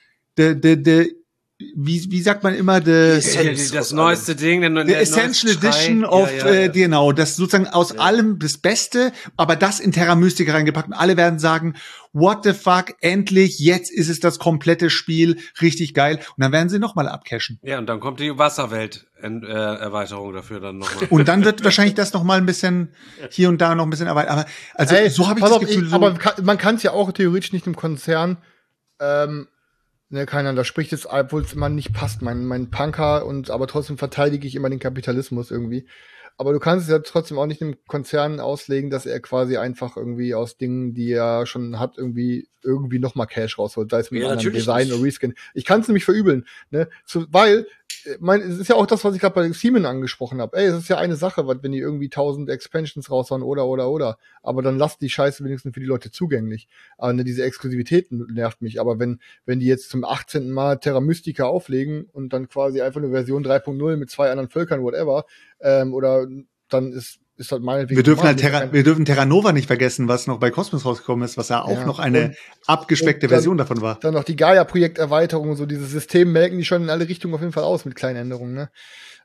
wie sagt man immer, das neueste Ding, the Essential Edition of, genau, das sozusagen aus allem das Beste, aber das in Terra Mystica reingepackt und alle werden sagen, what the fuck, endlich, jetzt ist es das komplette Spiel, richtig geil und dann werden sie nochmal abcashen. Ja, und dann kommt die Wasserwelt-Erweiterung dafür dann nochmal. Und dann wird wahrscheinlich das nochmal ein bisschen hier und da noch ein bisschen erweitert, aber also so habe ich das Gefühl. Aber man kann es ja auch theoretisch nicht im Konzern keiner, da spricht es, obwohl es immer nicht passt, mein Punker, aber trotzdem verteidige ich immer den Kapitalismus irgendwie. Aber du kannst es ja trotzdem auch nicht einem Konzern auslegen, dass er quasi einfach irgendwie aus Dingen, die er schon hat, irgendwie nochmal Cash rausholt, sei es mit einem anderen Design oder Reskin. Ich kann es nämlich verübeln, ne? Weil, es ist ja auch das, was ich gerade bei Seaman angesprochen habe. Ey, es ist ja eine Sache, wenn die irgendwie 1000 Expansions raushauen oder. Aber dann lasst die Scheiße wenigstens für die Leute zugänglich. Aber diese Exklusivität nervt mich. Aber wenn die jetzt zum 18. Mal Terra Mystica auflegen und dann quasi einfach eine Version 3.0 mit 2 anderen Völkern, whatever, oder dann ist ist halt meinetwegen. Wir dürfen Terra Nova nicht vergessen, was noch bei Cosmos rausgekommen ist, was ja auch noch eine abgespeckte Version davon war. Dann noch die Gaia-Projekterweiterung und so, dieses System melken die schon in alle Richtungen auf jeden Fall aus mit kleinen Änderungen, ne?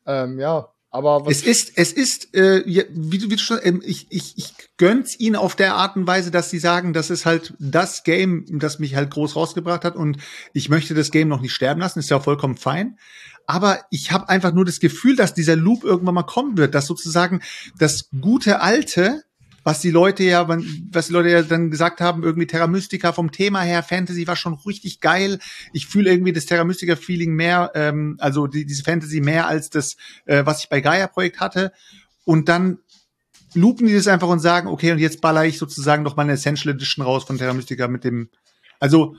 Aber was es ist, wie du schon, ich gönn's ihnen auf der Art und Weise, dass sie sagen, das ist halt das Game, das mich halt groß rausgebracht hat und ich möchte das Game noch nicht sterben lassen, ist ja vollkommen fein. Aber ich habe einfach nur das Gefühl, dass dieser Loop irgendwann mal kommen wird, dass sozusagen das gute Alte, was die Leute ja dann gesagt haben, irgendwie Terra Mystica vom Thema her, Fantasy war schon richtig geil. Ich fühle irgendwie das Terra Mystica Feeling mehr, also diese Fantasy mehr als das, was ich bei Gaia Projekt hatte. Und dann loopen die das einfach und sagen, okay, und jetzt baller ich sozusagen noch mal eine Essential Edition raus von Terra Mystica mit dem, also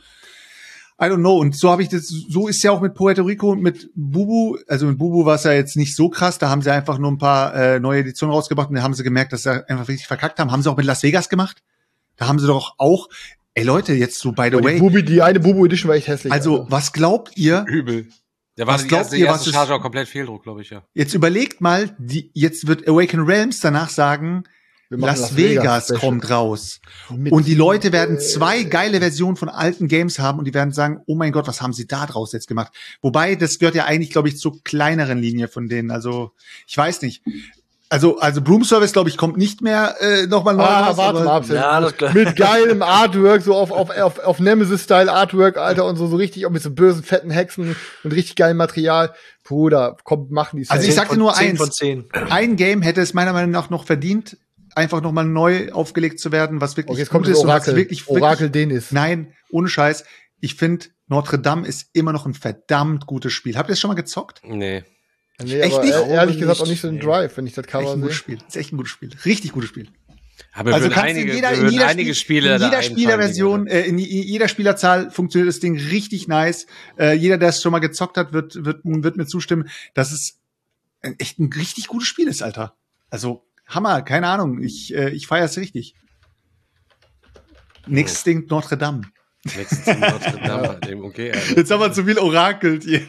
I don't know. Und so ist ja auch mit Puerto Rico und mit Bubu. Also mit Bubu war es ja jetzt nicht so krass. Da haben sie einfach nur ein paar neue Editionen rausgebracht und da haben sie gemerkt, dass sie einfach richtig verkackt haben. Haben sie auch mit Las Vegas gemacht. Da haben sie doch auch, Leute, jetzt so by the way. Die eine Bubu Edition war echt hässlich. Also, was glaubt ihr? Übel. Der war die erste Charge auch komplett Fehldruck, glaube ich, ja. Jetzt überlegt mal, jetzt wird Awaken Realms danach sagen, Las Vegas kommt raus. Und die Leute werden 2 geile Versionen von alten Games haben und die werden sagen, oh mein Gott, was haben sie da draus jetzt gemacht? Wobei, das gehört ja eigentlich, glaube ich, zur kleineren Linie von denen. Also, ich weiß nicht. Also Broom Service, glaube ich, kommt nicht mehr nochmal neu raus. Warte mal ab. Mit geilem Artwork, so auf Nemesis-Style Artwork, Alter, und so richtig, auch mit so bösen, fetten Hexen und richtig geilem Material. Bruder, komm, machen die. Also ich sagte nur eins. Ein Game hätte es meiner Meinung nach noch verdient, einfach nochmal neu aufgelegt zu werden, was wirklich gut ist und was wirklich Orakel Dennis. Nein, ohne Scheiß. Ich finde, Notre Dame ist immer noch ein verdammt gutes Spiel. Habt ihr das schon mal gezockt? Nee. Echt nicht? Ehrlich gesagt auch nicht so ein Drive, wenn ich das Cover sehe. Ist echt ein gutes Spiel. Richtig gutes Spiel. Aber also kannst in jeder Spielerversion, in jeder Spielerzahl funktioniert das Ding richtig nice. Jeder, der es schon mal gezockt hat, wird mir zustimmen, dass es echt ein richtig gutes Spiel ist, Alter. Also Hammer, keine Ahnung. Ich feier's richtig. Nächstes Ding Notre Dame. Nächstes Ding Notre Dame. Okay, Alter. Jetzt haben wir zu viel orakelt hier.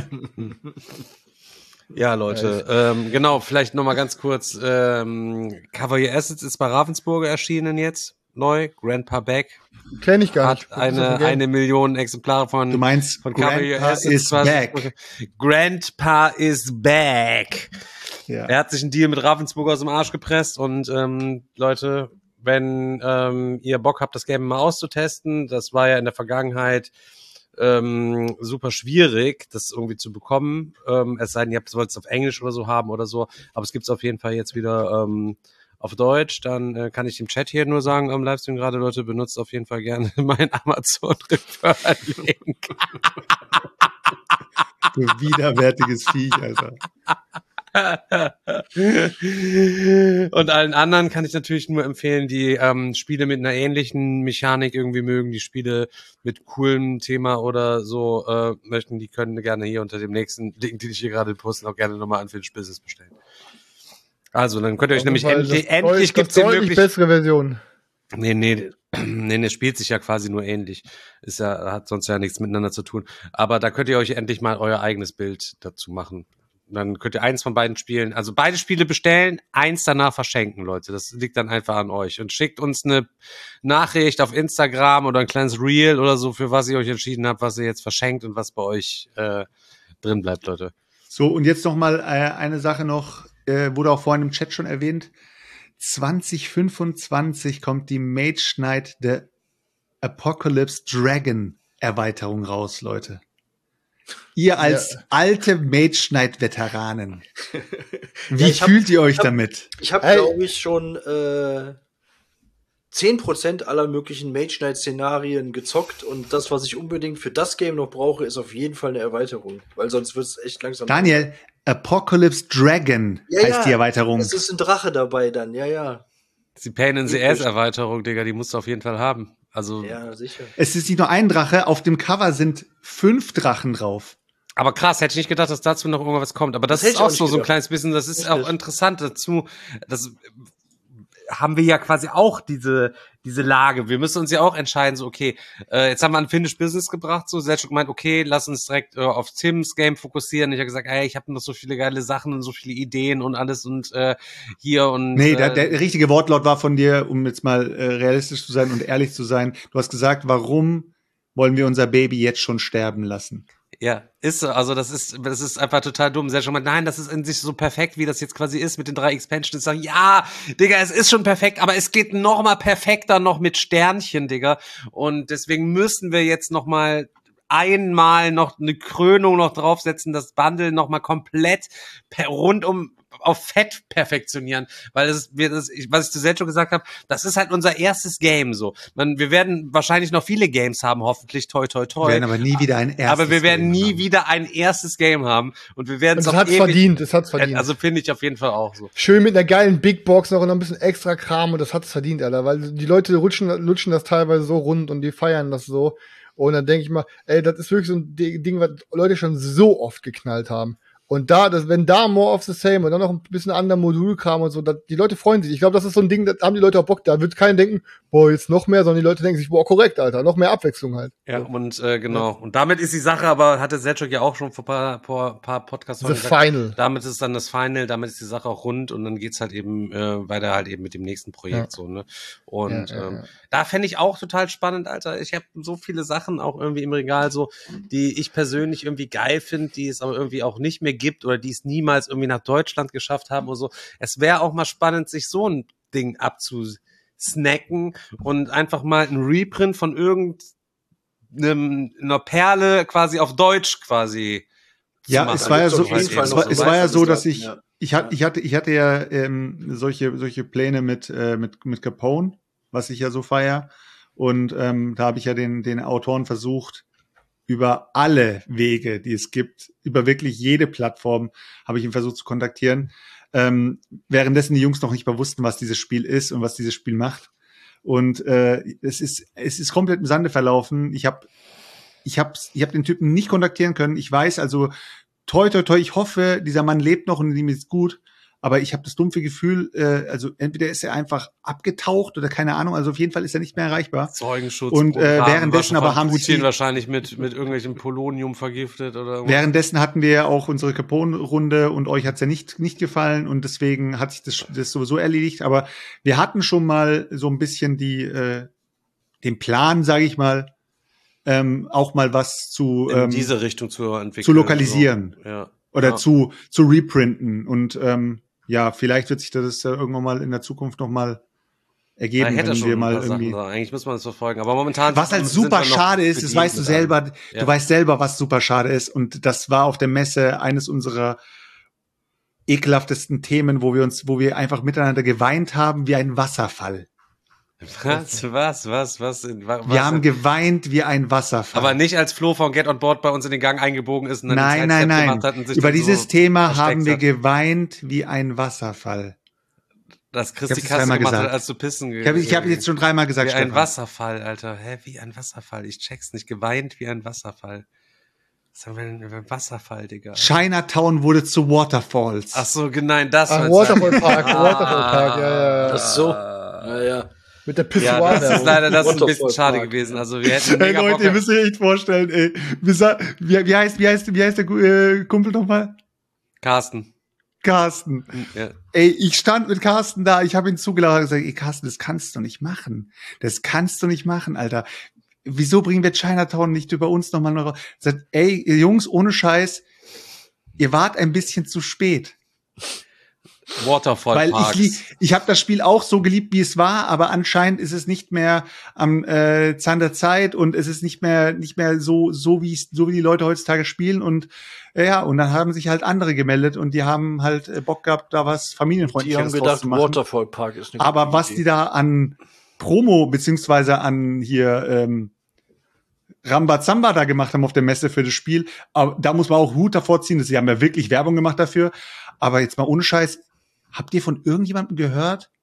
Ja, Leute, genau, vielleicht noch mal ganz kurz. Cavalier Assets ist bei Ravensburger erschienen jetzt, neu. Grandpa Back. Kenn ich gar nicht. Hat eine Million Exemplare von, du meinst, von Cavalier Assets is back. Grandpa is back. Ja. Er hat sich einen Deal mit Ravensburger aus dem Arsch gepresst und Leute, wenn ihr Bock habt, das Game mal auszutesten, das war ja in der Vergangenheit super schwierig, das irgendwie zu bekommen. Es sei denn, ihr wollt es auf Englisch oder so haben oder so, aber es gibt es auf jeden Fall jetzt wieder auf Deutsch. Dann kann ich im Chat hier nur sagen, am Livestream gerade, Leute, benutzt auf jeden Fall gerne meinen Amazon-Referral-Link. Du widerwärtiges Viech, Alter. Und allen anderen kann ich natürlich nur empfehlen, die Spiele mit einer ähnlichen Mechanik irgendwie mögen, die Spiele mit coolem Thema oder so möchten, die können gerne hier unter dem nächsten Link, den ich hier gerade poste, auch gerne nochmal Unfinished Business bestellen. Also, dann könnt ihr euch nämlich endlich gibt's den wirklich bessere Version. Nee, es spielt sich ja quasi nur ähnlich. Hat sonst ja nichts miteinander zu tun. Aber da könnt ihr euch endlich mal euer eigenes Bild dazu machen. Dann könnt ihr eins von beiden spielen, also beide Spiele bestellen, eins danach verschenken, Leute. Das liegt dann einfach an euch. Und schickt uns eine Nachricht auf Instagram oder ein kleines Reel oder so, für was ihr euch entschieden habt, was ihr jetzt verschenkt und was bei euch drin bleibt, Leute. So, und jetzt noch mal eine Sache noch, wurde auch vorhin im Chat schon erwähnt. 2025 kommt die Mage Knight The Apocalypse Dragon Erweiterung raus, Leute. Ihr als alte Mage Knight Veteranen. Wie fühlt ihr euch damit? Ich habe, glaube ich, schon 10% aller möglichen Mage Knight Szenarien gezockt und das, was ich unbedingt für das Game noch brauche, ist auf jeden Fall eine Erweiterung, weil sonst wird es echt langsam. Daniel, Apocalypse Dragon heißt die Erweiterung. Es ist ein Drache dabei dann, ja. Die Pain in the Ass Erweiterung, Digga, die musst du auf jeden Fall haben. Also, ja, sicher. Es ist nicht nur ein Drache, auf dem Cover sind 5 Drachen drauf. Aber krass, hätte ich nicht gedacht, dass dazu noch irgendwas kommt. Aber das ist auch so ein kleines bisschen, das ist auch interessant dazu. Das haben wir ja quasi auch diese diese Lage. Wir müssen uns ja auch entscheiden, so, okay, jetzt haben wir ein Finished Business gebracht, so, selbst schon gemeint, okay, lass uns direkt auf Tims Game fokussieren. Ich habe gesagt, ey, ich habe noch so viele geile Sachen und so viele Ideen und alles und hier und Nee, der richtige Wortlaut war von dir, um jetzt mal realistisch zu sein und ehrlich zu sein. Du hast gesagt, warum wollen wir unser Baby jetzt schon sterben lassen? Ja, ist so. Also das ist einfach total dumm. Sehr schon mal, nein, das ist in sich so perfekt, wie das jetzt quasi ist mit den 3 Expansions. Sagen, ja, Digga, es ist schon perfekt, aber es geht noch mal perfekter noch mit Sternchen, Digga. Und deswegen müssen wir jetzt noch mal einmal noch eine Krönung noch draufsetzen, das Bundle noch mal komplett rundum auf Fett perfektionieren, weil was ich zu selbst schon gesagt habe, das ist halt unser erstes Game so. Wir werden wahrscheinlich noch viele Games haben, hoffentlich, toi toi toi. Wir werden aber nie wieder ein erstes Game Aber wir werden nie haben. wieder ein erstes Game haben und wir werden es das hat's verdient, das hat's verdient. Also finde ich auf jeden Fall auch so. Schön mit einer geilen Big Box noch und noch ein bisschen extra Kram und das hat's verdient, Alter, weil die Leute lutschen das teilweise so rund und die feiern das so und dann denke ich mal, ey, das ist wirklich so ein Ding, was Leute schon so oft geknallt haben. Und wenn da more of the same und dann noch ein bisschen anderer Modulkram und so, die Leute freuen sich. Ich glaube, das ist so ein Ding, da haben die Leute auch Bock. Da wird keiner denken, boah, jetzt noch mehr, sondern die Leute denken sich, boah, korrekt, Alter, noch mehr Abwechslung halt. Ja, und genau. Und damit ist die Sache, aber hatte Selchuk ja auch schon vor ein paar Podcasts The Final. Damit ist dann das Final, damit ist die Sache auch rund und dann geht's halt eben weiter halt eben mit dem nächsten Projekt so, ne? Und da fände ich auch total spannend, Alter. Ich habe so viele Sachen auch irgendwie im Regal so, die ich persönlich irgendwie geil finde, die es aber irgendwie auch nicht mehr gibt oder die es niemals irgendwie nach Deutschland geschafft haben oder so. Es wäre auch mal spannend, sich so ein Ding abzusnacken und einfach mal ein Reprint von irgendeiner Perle quasi auf Deutsch quasi ja, zu machen. es war ja so, es war ja so, dass ich Ja. Ich hatte ja solche Pläne mit Capone, was ich ja so feier. Und da habe ich ja den Autoren versucht, über alle Wege, die es gibt, über wirklich jede Plattform, habe ich ihn versucht zu kontaktieren. Währenddessen die Jungs noch nicht mal wussten, was dieses Spiel ist und was dieses Spiel macht. Und es ist komplett im Sande verlaufen. Ich hab den Typen nicht kontaktieren können. Ich weiß also, toi, ich hoffe, dieser Mann lebt noch und ihm ist gut. Aber ich habe das dumpfe Gefühl, also entweder ist er einfach abgetaucht oder keine Ahnung, also auf jeden Fall ist er nicht mehr erreichbar. Zeugenschutz. Und währenddessen aber haben Putin sie wahrscheinlich mit irgendwelchem Polonium vergiftet oder irgendwas. Währenddessen hatten wir ja auch unsere Capone-Runde und euch hat's ja nicht gefallen und deswegen hat sich das sowieso erledigt. Aber wir hatten schon mal so ein bisschen den Plan, sage ich mal, auch mal was zu in diese Richtung zu entwickeln, zu lokalisieren so. Ja. oder zu reprinten und ja, vielleicht wird sich das irgendwann mal in der Zukunft noch mal ergeben, hätte wenn schon wir ein mal paar irgendwie. Sachen da. Eigentlich muss man das verfolgen, aber momentan. Was halt sind super wir noch schade ist, das bedient weißt du mit selber. allem. Ja. Du weißt selber, was super schade ist, und das war auf der Messe eines unserer ekelhaftesten Themen, wo wir einfach miteinander geweint haben wie ein Wasserfall. Was? Wir haben geweint wie ein Wasserfall. Aber nicht als Flo von Get on Board bei uns in den Gang eingebogen ist und dann Nein. gemacht hat und sich Über dann dieses so Thema haben wir versteckt hat. geweint wie ein Wasserfall. Das Ich Christi hab's Kasse dreimal gemacht hat, gesagt. als du pissen Ich hab jetzt schon dreimal gesagt, Wie ein Stefan. Wasserfall, Alter. Hä, wie ein Wasserfall. Ich check's nicht. Geweint wie ein Wasserfall. Was haben wir denn über einen Wasserfall, Digga? Chinatown wurde zu Waterfalls. Ach so, nein, das Ach, meinst du. Waterfall Park, ja. Das ist so. Ja. Mit der Ja, Pissoir. das ist leider das ist ein bisschen Waterfall schade Park. gewesen. Also wir hätten Hey mega Leute, Bock ihr müsst euch echt vorstellen, ey. Wie heißt der Kumpel nochmal? Carsten. Carsten. Ja. Ey, ich stand mit Carsten da, ich habe ihn zugelacht und gesagt, ey Carsten, das kannst du nicht machen. Das kannst du nicht machen, Alter. Wieso bringen wir Chinatown nicht über uns nochmal noch? Sagt, ey, ihr Jungs, ohne Scheiß, ihr wart ein bisschen zu spät. Waterfall Weil Parks. ich habe das Spiel auch so geliebt, wie es war, aber anscheinend ist es nicht mehr am Zahn der Zeit und es ist nicht mehr so wie die Leute heutzutage spielen, und ja, und dann haben sich halt andere gemeldet und die haben halt Bock gehabt, da was Die familienfreundliches haben draus gedacht, zu machen. Waterfall Park ist eine Aber gute was Idee. die da an Promo beziehungsweise an hier Rambazamba da gemacht haben auf der Messe für das Spiel, aber da muss man auch Hut davor ziehen, sie haben ja wirklich Werbung gemacht dafür. Aber jetzt mal ohne Scheiß, habt ihr von irgendjemandem gehört,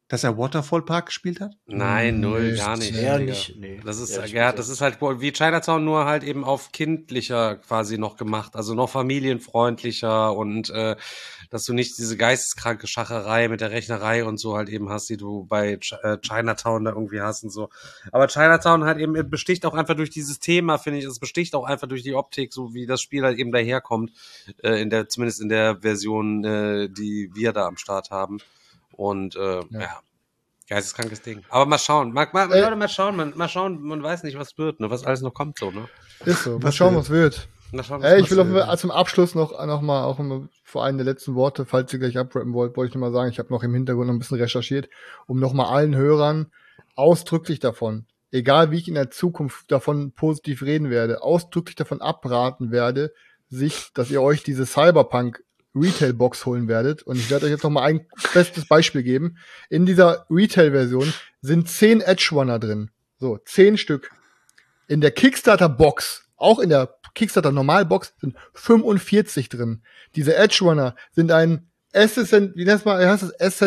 dass er Waterfall Park gespielt hat? Nein, null, gar nicht. Eher Digga. nicht, nee. Das ist, Ehrlich ja, gesagt. das ist halt wie Chinatown, nur halt eben auf kindlicher quasi noch gemacht, also noch familienfreundlicher und dass du nicht diese geisteskranke Schacherei mit der Rechnerei und so halt eben hast, die du bei Chinatown da irgendwie hast und so. Aber Chinatown halt eben besticht auch einfach durch dieses Thema, finde ich, es besticht auch einfach durch die Optik, so wie das Spiel halt eben daherkommt, zumindest in der Version, die wir da am Start haben. Und ja, geisteskrankes Ding. Aber mal schauen. Leute, mal schauen. Man weiß nicht, was wird, ne? Was alles noch kommt, so, ne? Ist so. Mal schauen, was wird. Mal schauen, Ich will zum Abschluss noch mal auch vor einem der letzten Worte, falls ihr gleich abrappen wollt, wollte ich noch mal sagen, ich habe noch im Hintergrund noch ein bisschen recherchiert, um noch mal allen Hörern ausdrücklich davon, egal wie ich in der Zukunft davon positiv reden werde, ausdrücklich davon abraten werde, dass ihr euch diese Cyberpunk Retail-Box holen werdet. Und ich werde euch jetzt noch mal ein bestes Beispiel geben. In dieser Retail-Version sind 10 Edge-Runner drin. So, 10 Stück. In der Kickstarter-Box, auch in der Kickstarter-Normal-Box, sind 45 drin. Diese Edge-Runner sind ein eine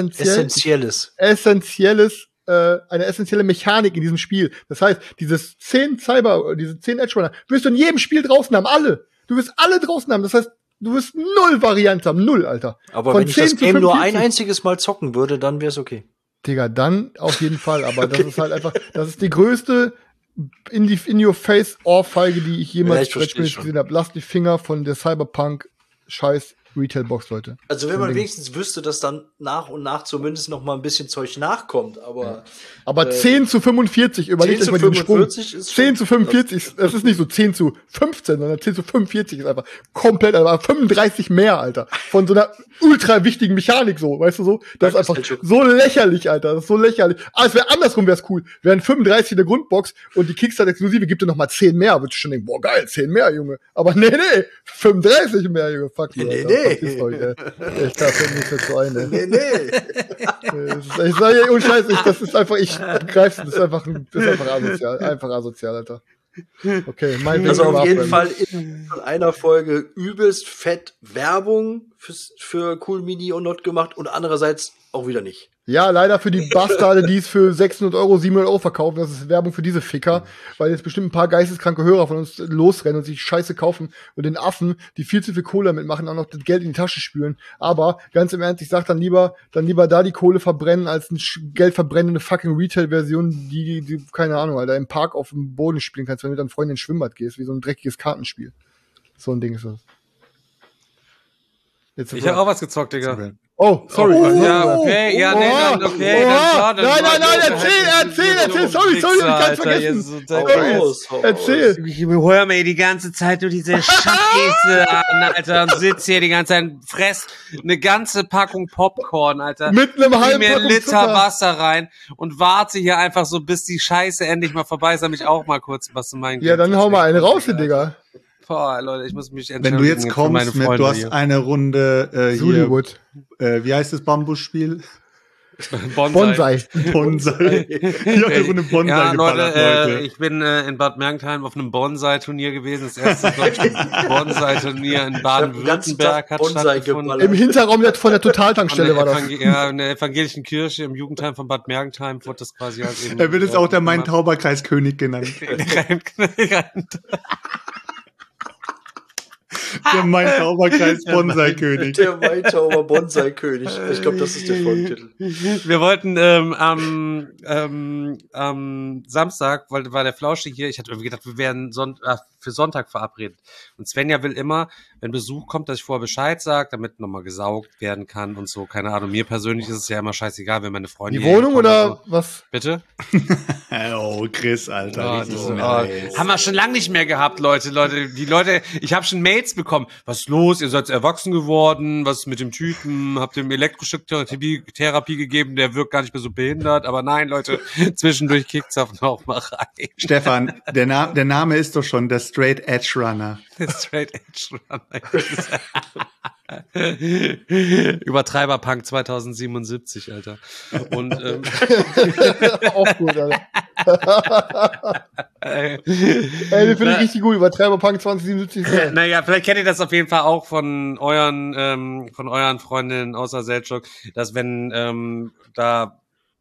essentielle Mechanik in diesem Spiel. Das heißt, diese 10 Edge-Runner wirst du in jedem Spiel draußen haben. Alle. Du wirst alle draußen haben. Das heißt, du wirst 0 Varianten haben. 0, Alter. Aber Von wenn ich das 10 zu Game nur 45. ein einziges Mal zocken würde, dann wäre es okay. Digga, dann auf jeden Fall. Aber das ist halt einfach, das ist die größte In-Your-Face-Ohrfeige, die ich jemals ich verstehe schon. gesehen habe. Lasst die Finger von der Cyberpunk-Scheiß Retail-Box, Leute. Also wenn So ein man Ding. wenigstens wüsste, dass dann nach und nach zumindest noch mal ein bisschen Zeug nachkommt, aber Aber 10 zu 45, überlegt 10 euch mal zu den Sprung. 45 ist 10 zu 45, das ist nicht so 10 zu 15, sondern 10 zu 45 ist einfach komplett, aber 35 mehr, Alter. Von so einer ultra wichtigen Mechanik so, weißt du so? Das ist einfach so lächerlich, Alter. Das ist so lächerlich. Es wäre andersrum, wär's cool. Wären 35 in der Grundbox und die Kickstarter-Exklusive gibt dir noch mal 10 mehr. Würdest du schon denken, boah, geil, 10 mehr, Junge. Aber nee, 35 mehr, Junge. Fuck you, Alter. Verpisst euch, ey. Ich kann mich jetzt so ein, ey. Ich sag ja, ohne Scheiß, das ist einfach, ich greif's, das ist einfach asozial. Einfach asozial, Alter. Okay, mein also Ding auf jeden abwenden. Fall in einer Folge übelst fett Werbung für Cool Mini und Not gemacht und andererseits auch wieder nicht. Ja, leider für die Bastarde, die es für 600 Euro, 700 Euro verkaufen. Das ist Werbung für diese Ficker, weil jetzt bestimmt ein paar geisteskranke Hörer von uns losrennen und sich Scheiße kaufen und den Affen, die viel zu viel Kohle damit machen, auch noch das Geld in die Tasche spülen. Aber ganz im Ernst, ich sag dann lieber da die Kohle verbrennen, als eine Geld verbrennende fucking Retail-Version, die, keine Ahnung, Alter, im Park auf dem Boden spielen kannst, wenn du mit deinen Freunden ins Schwimmbad gehst, wie so ein dreckiges Kartenspiel. So ein Ding ist das. Jetzt Ich habe auch was gezockt, Digga. Oh, sorry. Ja, okay, ja, nee, dann, okay, dann, Nein, erzähl, sorry, ich kann's vergessen. Erzähl. Ich höre mir die ganze Zeit nur diese Scheiße an, Alter, und sitz hier die ganze Zeit, fress eine ganze Packung Popcorn, Alter. Mit einem halben mir Packung Liter Zucker. Wasser rein und warte hier einfach so, bis die Scheiße endlich mal vorbei ist, damit ich auch mal kurz was zu meinen. Ja, dann hau mal eine raus, Digga. Boah, Leute, ich muss mich Wenn entschuldigen. du jetzt für kommst meine mit, Freunde du hast hier. eine Runde hier, Suliwood. wie heißt das Bambusspiel? Bonsai. Bonsai. Ich habe eine Runde Bonsai Ja, geballert, Leute, ich bin in Bad Mergentheim auf einem Bonsai-Turnier gewesen. Das erste deutsche Bonsai-Turnier in Baden-Württemberg hat stattgefunden. Im Hinterraum von der Totaltankstelle war das. Ja, in der evangelischen Kirche im Jugendheim von Bad Mergentheim wurde das quasi halt eben. Er wird jetzt auch der Main-Tauber-Kreiskönig genannt. Der Main-Tauber-Kreis Bonsai-König. Der Main-Tauber Bonsai-König. Ich glaube, das ist der Folgentitel. Wir wollten am Samstag, weil war der Flauschig hier, ich hatte irgendwie gedacht, wir wären für Sonntag verabredet. Und Svenja will immer, wenn Besuch kommt, dass ich vorher Bescheid sage, damit nochmal gesaugt werden kann und so. Keine Ahnung, mir persönlich ist es ja immer scheißegal, wenn meine Freunde Die Wohnung oder so. was? Bitte? Oh, Chris, Alter. Haben wir schon lange nicht mehr gehabt, Leute. Die Leute, ich habe schon Mails bekommen. Was ist los? Ihr seid erwachsen geworden. Was ist mit dem Typen? Habt ihr ihm Elektroschock-Therapie gegeben? Der wirkt gar nicht mehr so behindert. Aber nein, Leute, zwischendurch kickt's auf noch mal rein. Stefan, der Name ist doch schon der Straight Edge Runner. Der Straight Edge Runner. Übertreiberpunk 2077, Alter. Und auch gut, Alter. Ey, den finde ich richtig gut. Übertreiberpunk 2077. Naja, vielleicht kennt ihr das auf jeden Fall auch von euren Freundinnen außer Selchuk, dass wenn da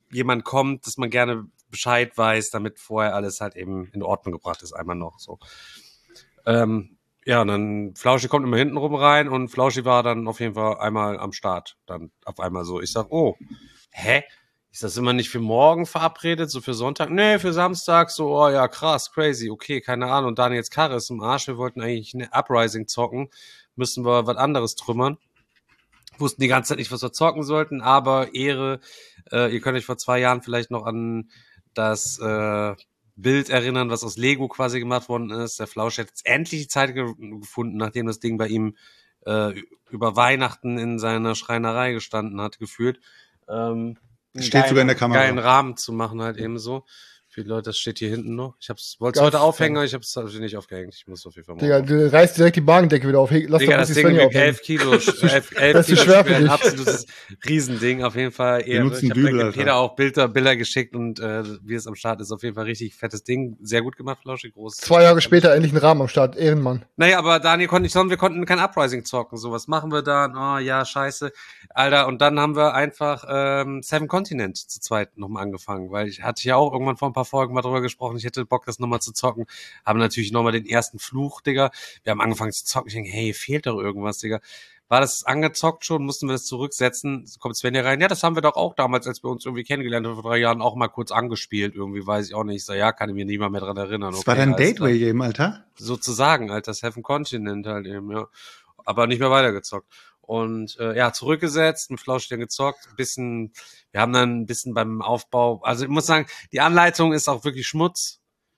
jemand kommt, dass man gerne Bescheid weiß, damit vorher alles halt eben in Ordnung gebracht ist, einmal noch so. Ja, und dann Flauschi kommt immer hinten rum rein und Flauschi war dann auf jeden Fall einmal am Start. Dann auf einmal so. Ich sag, oh, hä? Ist das immer nicht für morgen verabredet, so für Sonntag? Nee, für Samstag. So, oh ja, krass, crazy, okay, keine Ahnung. Und Daniels Karre ist im Arsch. Wir wollten eigentlich eine Uprising zocken. Müssen wir was anderes trümmern. Wussten die ganze Zeit nicht, was wir zocken sollten, aber Ehre. Ihr könnt euch vor 2 Jahren vielleicht noch an das Bild erinnern, was aus Lego quasi gemacht worden ist. Der Flausch hat jetzt endlich die Zeit gefunden, nachdem das Ding bei ihm über Weihnachten in seiner Schreinerei gestanden hat, gefühlt. Steht sogar in der Kamera. Geilen Rahmen zu machen halt eben so. Für die Leute, das steht hier hinten noch. Wollte es heute aufhängen, aber ich habe es nicht aufgehängt. Ich muss auf jeden Fall mal. Digga, du reißt direkt die Magendecke wieder auf. Lass Digga, doch das Ding wiegt 11 Kilo. 11 Das ist Kilo schwer für schwer, ein dich. absolutes Riesending. Auf jeden Fall Ehre. nutzen Ich habe Dübel, Alter. Peter auch Bilder geschickt und wie es am Start ist, auf jeden Fall richtig fettes Ding. Sehr gut gemacht, Flauschig, groß. 2 Jahre später endlich einen Rahmen am Start. Ehrenmann. Naja, aber Daniel konnte nicht sagen, wir konnten kein Uprising zocken. So, was machen wir da? Oh ja, scheiße. Alter, und dann haben wir einfach Seven Continent zu zweit nochmal angefangen, weil ich hatte ja auch irgendwann vor ein paar Folgen mal drüber gesprochen, ich hätte Bock, das nochmal zu zocken. Haben natürlich nochmal den ersten Fluch, Digga. Wir haben angefangen zu zocken. Ich denke, hey, fehlt doch irgendwas, Digga. War das angezockt schon? Mussten wir das zurücksetzen? Kommt Svenja rein? Ja, das haben wir doch auch damals, als wir uns irgendwie kennengelernt haben, vor 3 Jahren auch mal kurz angespielt. Irgendwie weiß ich auch nicht. Ich so, ja, kann ich mir niemand mehr dran erinnern. Das war dein Gateway-Game, Alter? Sozusagen, Alter. Seven Continent halt eben, ja. Aber nicht mehr weitergezockt. Und ja, zurückgesetzt, mit Flausch dann gezockt, wir haben dann ein bisschen beim Aufbau, also ich muss sagen, die Anleitung ist auch wirklich Schmutz.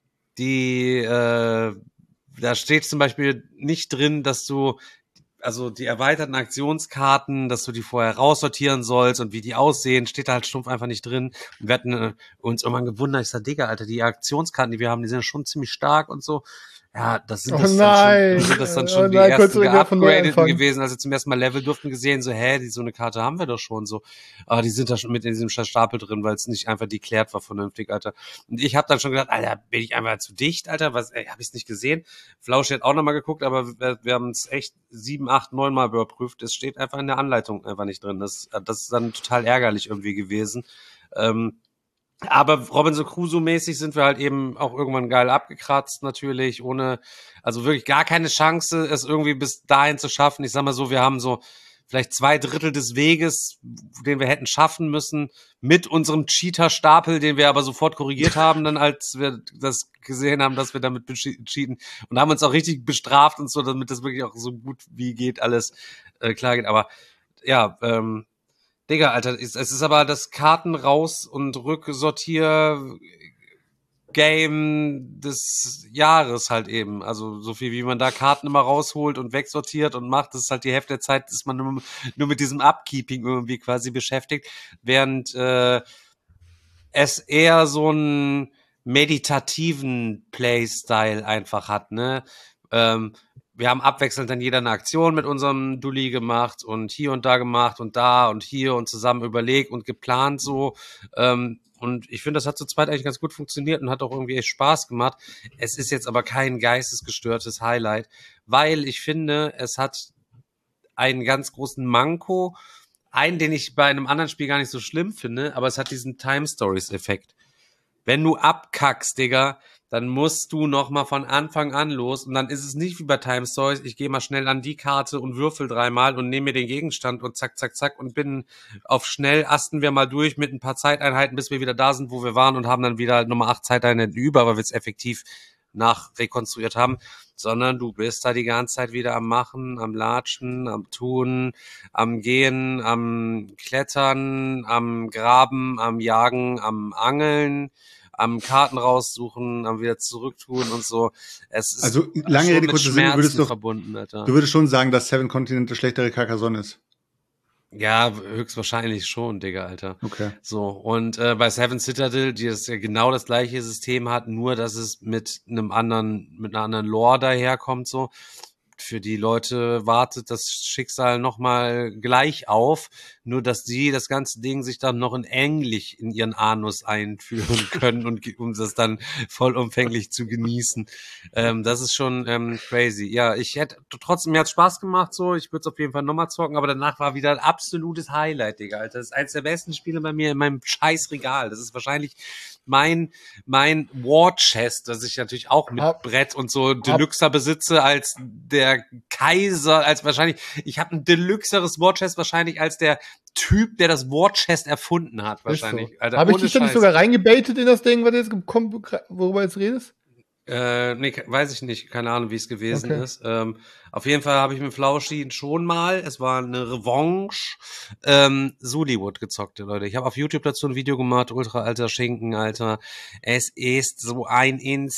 Da steht zum Beispiel nicht drin, dass du, also die erweiterten Aktionskarten, dass du die vorher raussortieren sollst und wie die aussehen, steht da halt stumpf einfach nicht drin. Und wir hatten uns irgendwann gewundert, ich sag, Digga, Alter, die Aktionskarten, die wir haben, die sind ja schon ziemlich stark und so. Ja, das sind das dann schon die ersten geupgradeten gewesen, also zum ersten Mal Level durften gesehen, so, so eine Karte haben wir doch schon, so, aber die sind da schon mit in diesem Stapel drin, weil es nicht einfach deklärt war vernünftig, Alter. Und ich habe dann schon gedacht, Alter, bin ich einfach zu dicht, Alter, habe ich es nicht gesehen. Flausch hat auch nochmal geguckt, aber wir haben es echt 7, 8, 9 Mal überprüft, es steht einfach in der Anleitung einfach nicht drin, das ist dann total ärgerlich irgendwie gewesen. Aber Robinson Crusoe-mäßig sind wir halt eben auch irgendwann geil abgekratzt, natürlich, also wirklich gar keine Chance, es irgendwie bis dahin zu schaffen. Ich sag mal so, wir haben so vielleicht 2/3 des Weges, den wir hätten schaffen müssen, mit unserem Cheater-Stapel, den wir aber sofort korrigiert haben, dann als wir das gesehen haben, dass wir damit cheaten, und haben uns auch richtig bestraft und so, damit das wirklich auch so gut wie geht alles klar geht. Aber ja, Digga, Alter, es ist aber das Karten raus und Rücksortier Game des Jahres halt eben. Also so viel, wie man da Karten immer rausholt und wegsortiert und macht, das ist halt die Hälfte der Zeit, ist man nur mit diesem Upkeeping irgendwie quasi beschäftigt, während es eher so einen meditativen Playstyle einfach hat, ne? Wir haben abwechselnd dann jeder eine Aktion mit unserem Dulli gemacht und hier und da gemacht und da und hier und zusammen überlegt und geplant so. Und ich finde, das hat zu zweit eigentlich ganz gut funktioniert und hat auch irgendwie echt Spaß gemacht. Es ist jetzt aber kein geistesgestörtes Highlight, weil ich finde, es hat einen ganz großen Manko, den ich bei einem anderen Spiel gar nicht so schlimm finde, aber es hat diesen Time-Stories-Effekt. Wenn du abkackst, Digga, dann musst du noch mal von Anfang an los und dann ist es nicht wie bei Time Stories, ich gehe mal schnell an die Karte und würfel 3-mal und nehme mir den Gegenstand und zack, zack, zack und bin auf schnell, asten wir mal durch mit ein paar Zeiteinheiten, bis wir wieder da sind, wo wir waren und haben dann wieder Nummer 8 Zeiteinheiten über, weil wir es effektiv nachrekonstruiert haben, sondern du bist da die ganze Zeit wieder am Machen, am Latschen, am Tun, am Gehen, am Klettern, am Graben, am Jagen, am Angeln, am Karten raussuchen, am wieder zurücktun und so. Es ist also lange Rede, kurzer Sinn, verbunden, Alter. Du würdest schon sagen, dass Seven Continent der schlechtere Carcassonne ist. Ja, höchstwahrscheinlich schon, Digga, Alter. Okay. So, und bei Seven Citadel, die das ja genau das gleiche System hat, nur dass es mit einer anderen Lore daherkommt, so. für die Leute wartet das Schicksal nochmal gleich auf, nur dass die das ganze Ding sich dann noch in Englisch in ihren Anus einführen können und um das dann vollumfänglich zu genießen. Das ist schon crazy. Ja, mir hat's Spaß gemacht so, ich würde es auf jeden Fall nochmal zocken, aber danach war wieder ein absolutes Highlight, Digga, Alter. Das ist eins der besten Spiele bei mir in meinem scheiß Regal. Das ist wahrscheinlich mein War Chest, das ich natürlich auch mit Brett und so Deluxer besitze als der Kaiser, als wahrscheinlich, ich habe ein Deluxeres War Chest wahrscheinlich als der Typ, der das War Chest erfunden hat, wahrscheinlich. So. Habe ich dich denn nicht sogar reingebaitet in das Ding, worüber du jetzt redest? Nee, weiß ich nicht. Keine Ahnung, wie es gewesen ist. Auf jeden Fall habe ich mit Flauschi schon mal, es war eine Revanche, Suliwood gezockt, Leute. Ich habe auf YouTube dazu ein Video gemacht, ultra alter Schinken, Alter. Es ist so ein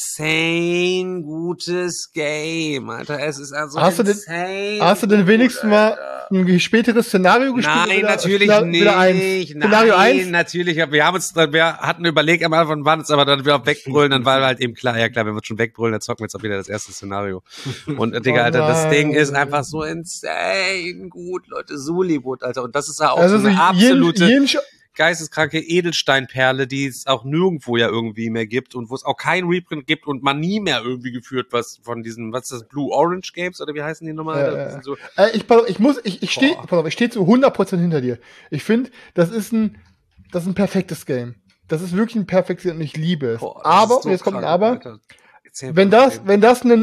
insane gutes Game, Alter. Es ist also Hast du denn wenigstens mal ein späteres Szenario gespielt? Nein, natürlich nicht. Szenario 1? Natürlich. Wir hatten überlegt am Anfang, waren es aber dann wieder auf Wegbrüllen, dann war halt eben klar, ja klar, wenn wir schon wegbrüllen, dann zocken wir jetzt auch wieder das erste Szenario. Und Digga, Alter, das Ding ist einfach so insane gut, Leute. Suliwood, Alter. Und das ist ja auch so eine absolute geisteskranke Edelsteinperle, die es auch nirgendwo ja irgendwie mehr gibt und wo es auch kein Reprint gibt und man nie mehr irgendwie geführt was von diesen, was ist das, Blue-Orange Games oder wie heißen die nochmal? So Ich stehe zu 100% hinter dir. Ich finde, das ist ein perfektes Game. Das ist wirklich ein perfektes Game und ich liebe es. Boah, aber, so jetzt kommt ein Aber, wenn wenn das eine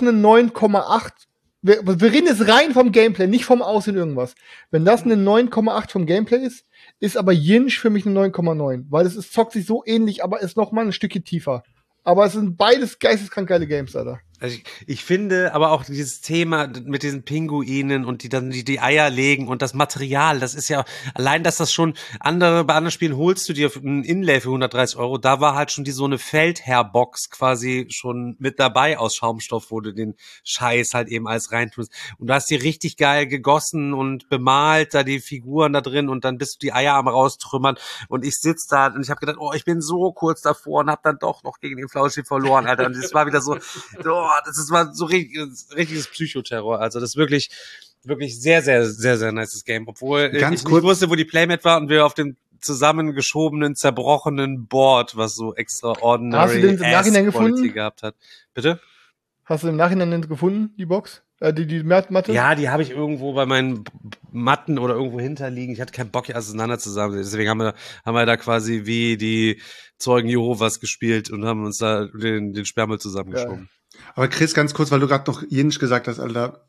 9,8, wir reden jetzt rein vom Gameplay, nicht vom Aussehen irgendwas. Wenn das eine 9,8 vom Gameplay ist aber Yinch für mich eine 9,9, weil es zockt sich so ähnlich, aber ist noch mal ein Stückchen tiefer. Aber es sind beides geisteskrank geile Games, Alter. Also ich finde aber auch dieses Thema mit diesen Pinguinen und die dann die Eier legen und das Material, das ist ja, allein, dass das schon bei anderen Spielen holst du dir ein Inlay für 130 €, da war halt schon so eine Feldherr-Box quasi schon mit dabei aus Schaumstoff, wo du den Scheiß halt eben alles reintust. Und du hast die richtig geil gegossen und bemalt, da die Figuren da drin und dann bist du die Eier am raustrümmern und ich sitz da und ich habe gedacht, ich bin so kurz davor und hab dann doch noch gegen den Flauschi verloren, Alter. Und das war wieder so, das war so richtiges Psychoterror. Also das ist wirklich sehr, sehr, sehr, sehr nices Game. Obwohl ich nicht wusste, wo die Playmat war und wir auf dem zusammengeschobenen, zerbrochenen Board, was so extraordinary Hast du den im Nachhinein gefunden? Gehabt hat. Bitte? Hast du im Nachhinein gefunden, die Box? Die Matte? Ja, die habe ich irgendwo bei meinen Matten oder irgendwo hinterliegen. Ich hatte keinen Bock, hier auseinanderzusammeln. Deswegen haben wir da quasi wie die Zeugen Jehovas gespielt und haben uns da den Sperrmüll zusammengeschoben. Ja. Aber Chris, ganz kurz, weil du gerade noch Jinsch gesagt hast, Alter,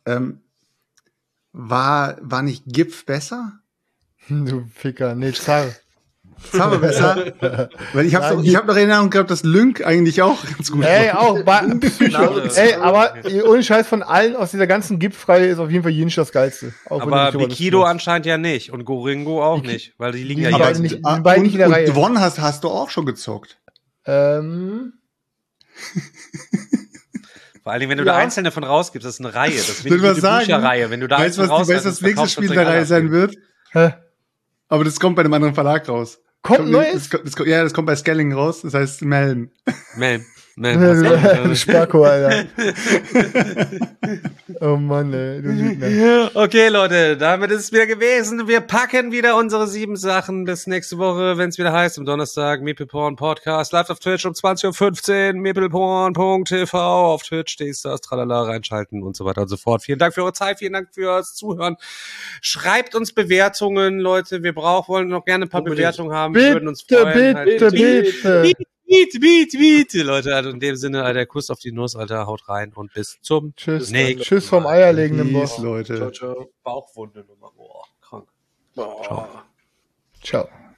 war nicht Gipf besser? Du Ficker, nee, Zar war besser? Weil ich hab noch Erinnerung gehabt, dass Lynk eigentlich auch ganz gut war. Aber ohne Scheiß, von allen aus dieser ganzen Gipf-Reihe ist auf jeden Fall Jinsch das Geilste. Aber Bikido anscheinend ja nicht und Goringo auch nicht, weil die liegen ja beiden nicht in der Reihe. Und Dwon hast du auch schon gezockt. Vor allem, wenn du da einzelne von rausgibst, das ist eine Reihe. Das ist wie eine Bücherreihe. Wenn du da weißt du, was das nächste Spiel der Reihe sein wird? Hä? Aber das kommt bei einem anderen Verlag raus. Kommt Neues? Das kommt bei Skelling raus. Das heißt Melm. Spacko, Alter. Oh Mann, ey. Du Lügner. Okay, Leute, damit ist es wieder gewesen. Wir packen wieder unsere 7 Sachen bis nächste Woche, wenn es wieder heißt, am Donnerstag, Meepleporn Podcast, live auf Twitch um 20:15 Uhr, meepleporn.tv, auf Twitch, Stars, tralala, reinschalten und so weiter und so fort. Vielen Dank für eure Zeit, vielen Dank fürs Zuhören. Schreibt uns Bewertungen, Leute. Wir wollen noch gerne ein paar Bewertungen haben. Wir würden uns freuen. Bitte. Bitte, Leute. Also in dem Sinne, Alter, Kuss auf die Nuss, Alter, haut rein und bis zum nächsten Tschüss vom eierlegenden Boss. Leute. Ciao, ciao. Bauchwunde Nummer. Krank. Ciao. Ciao.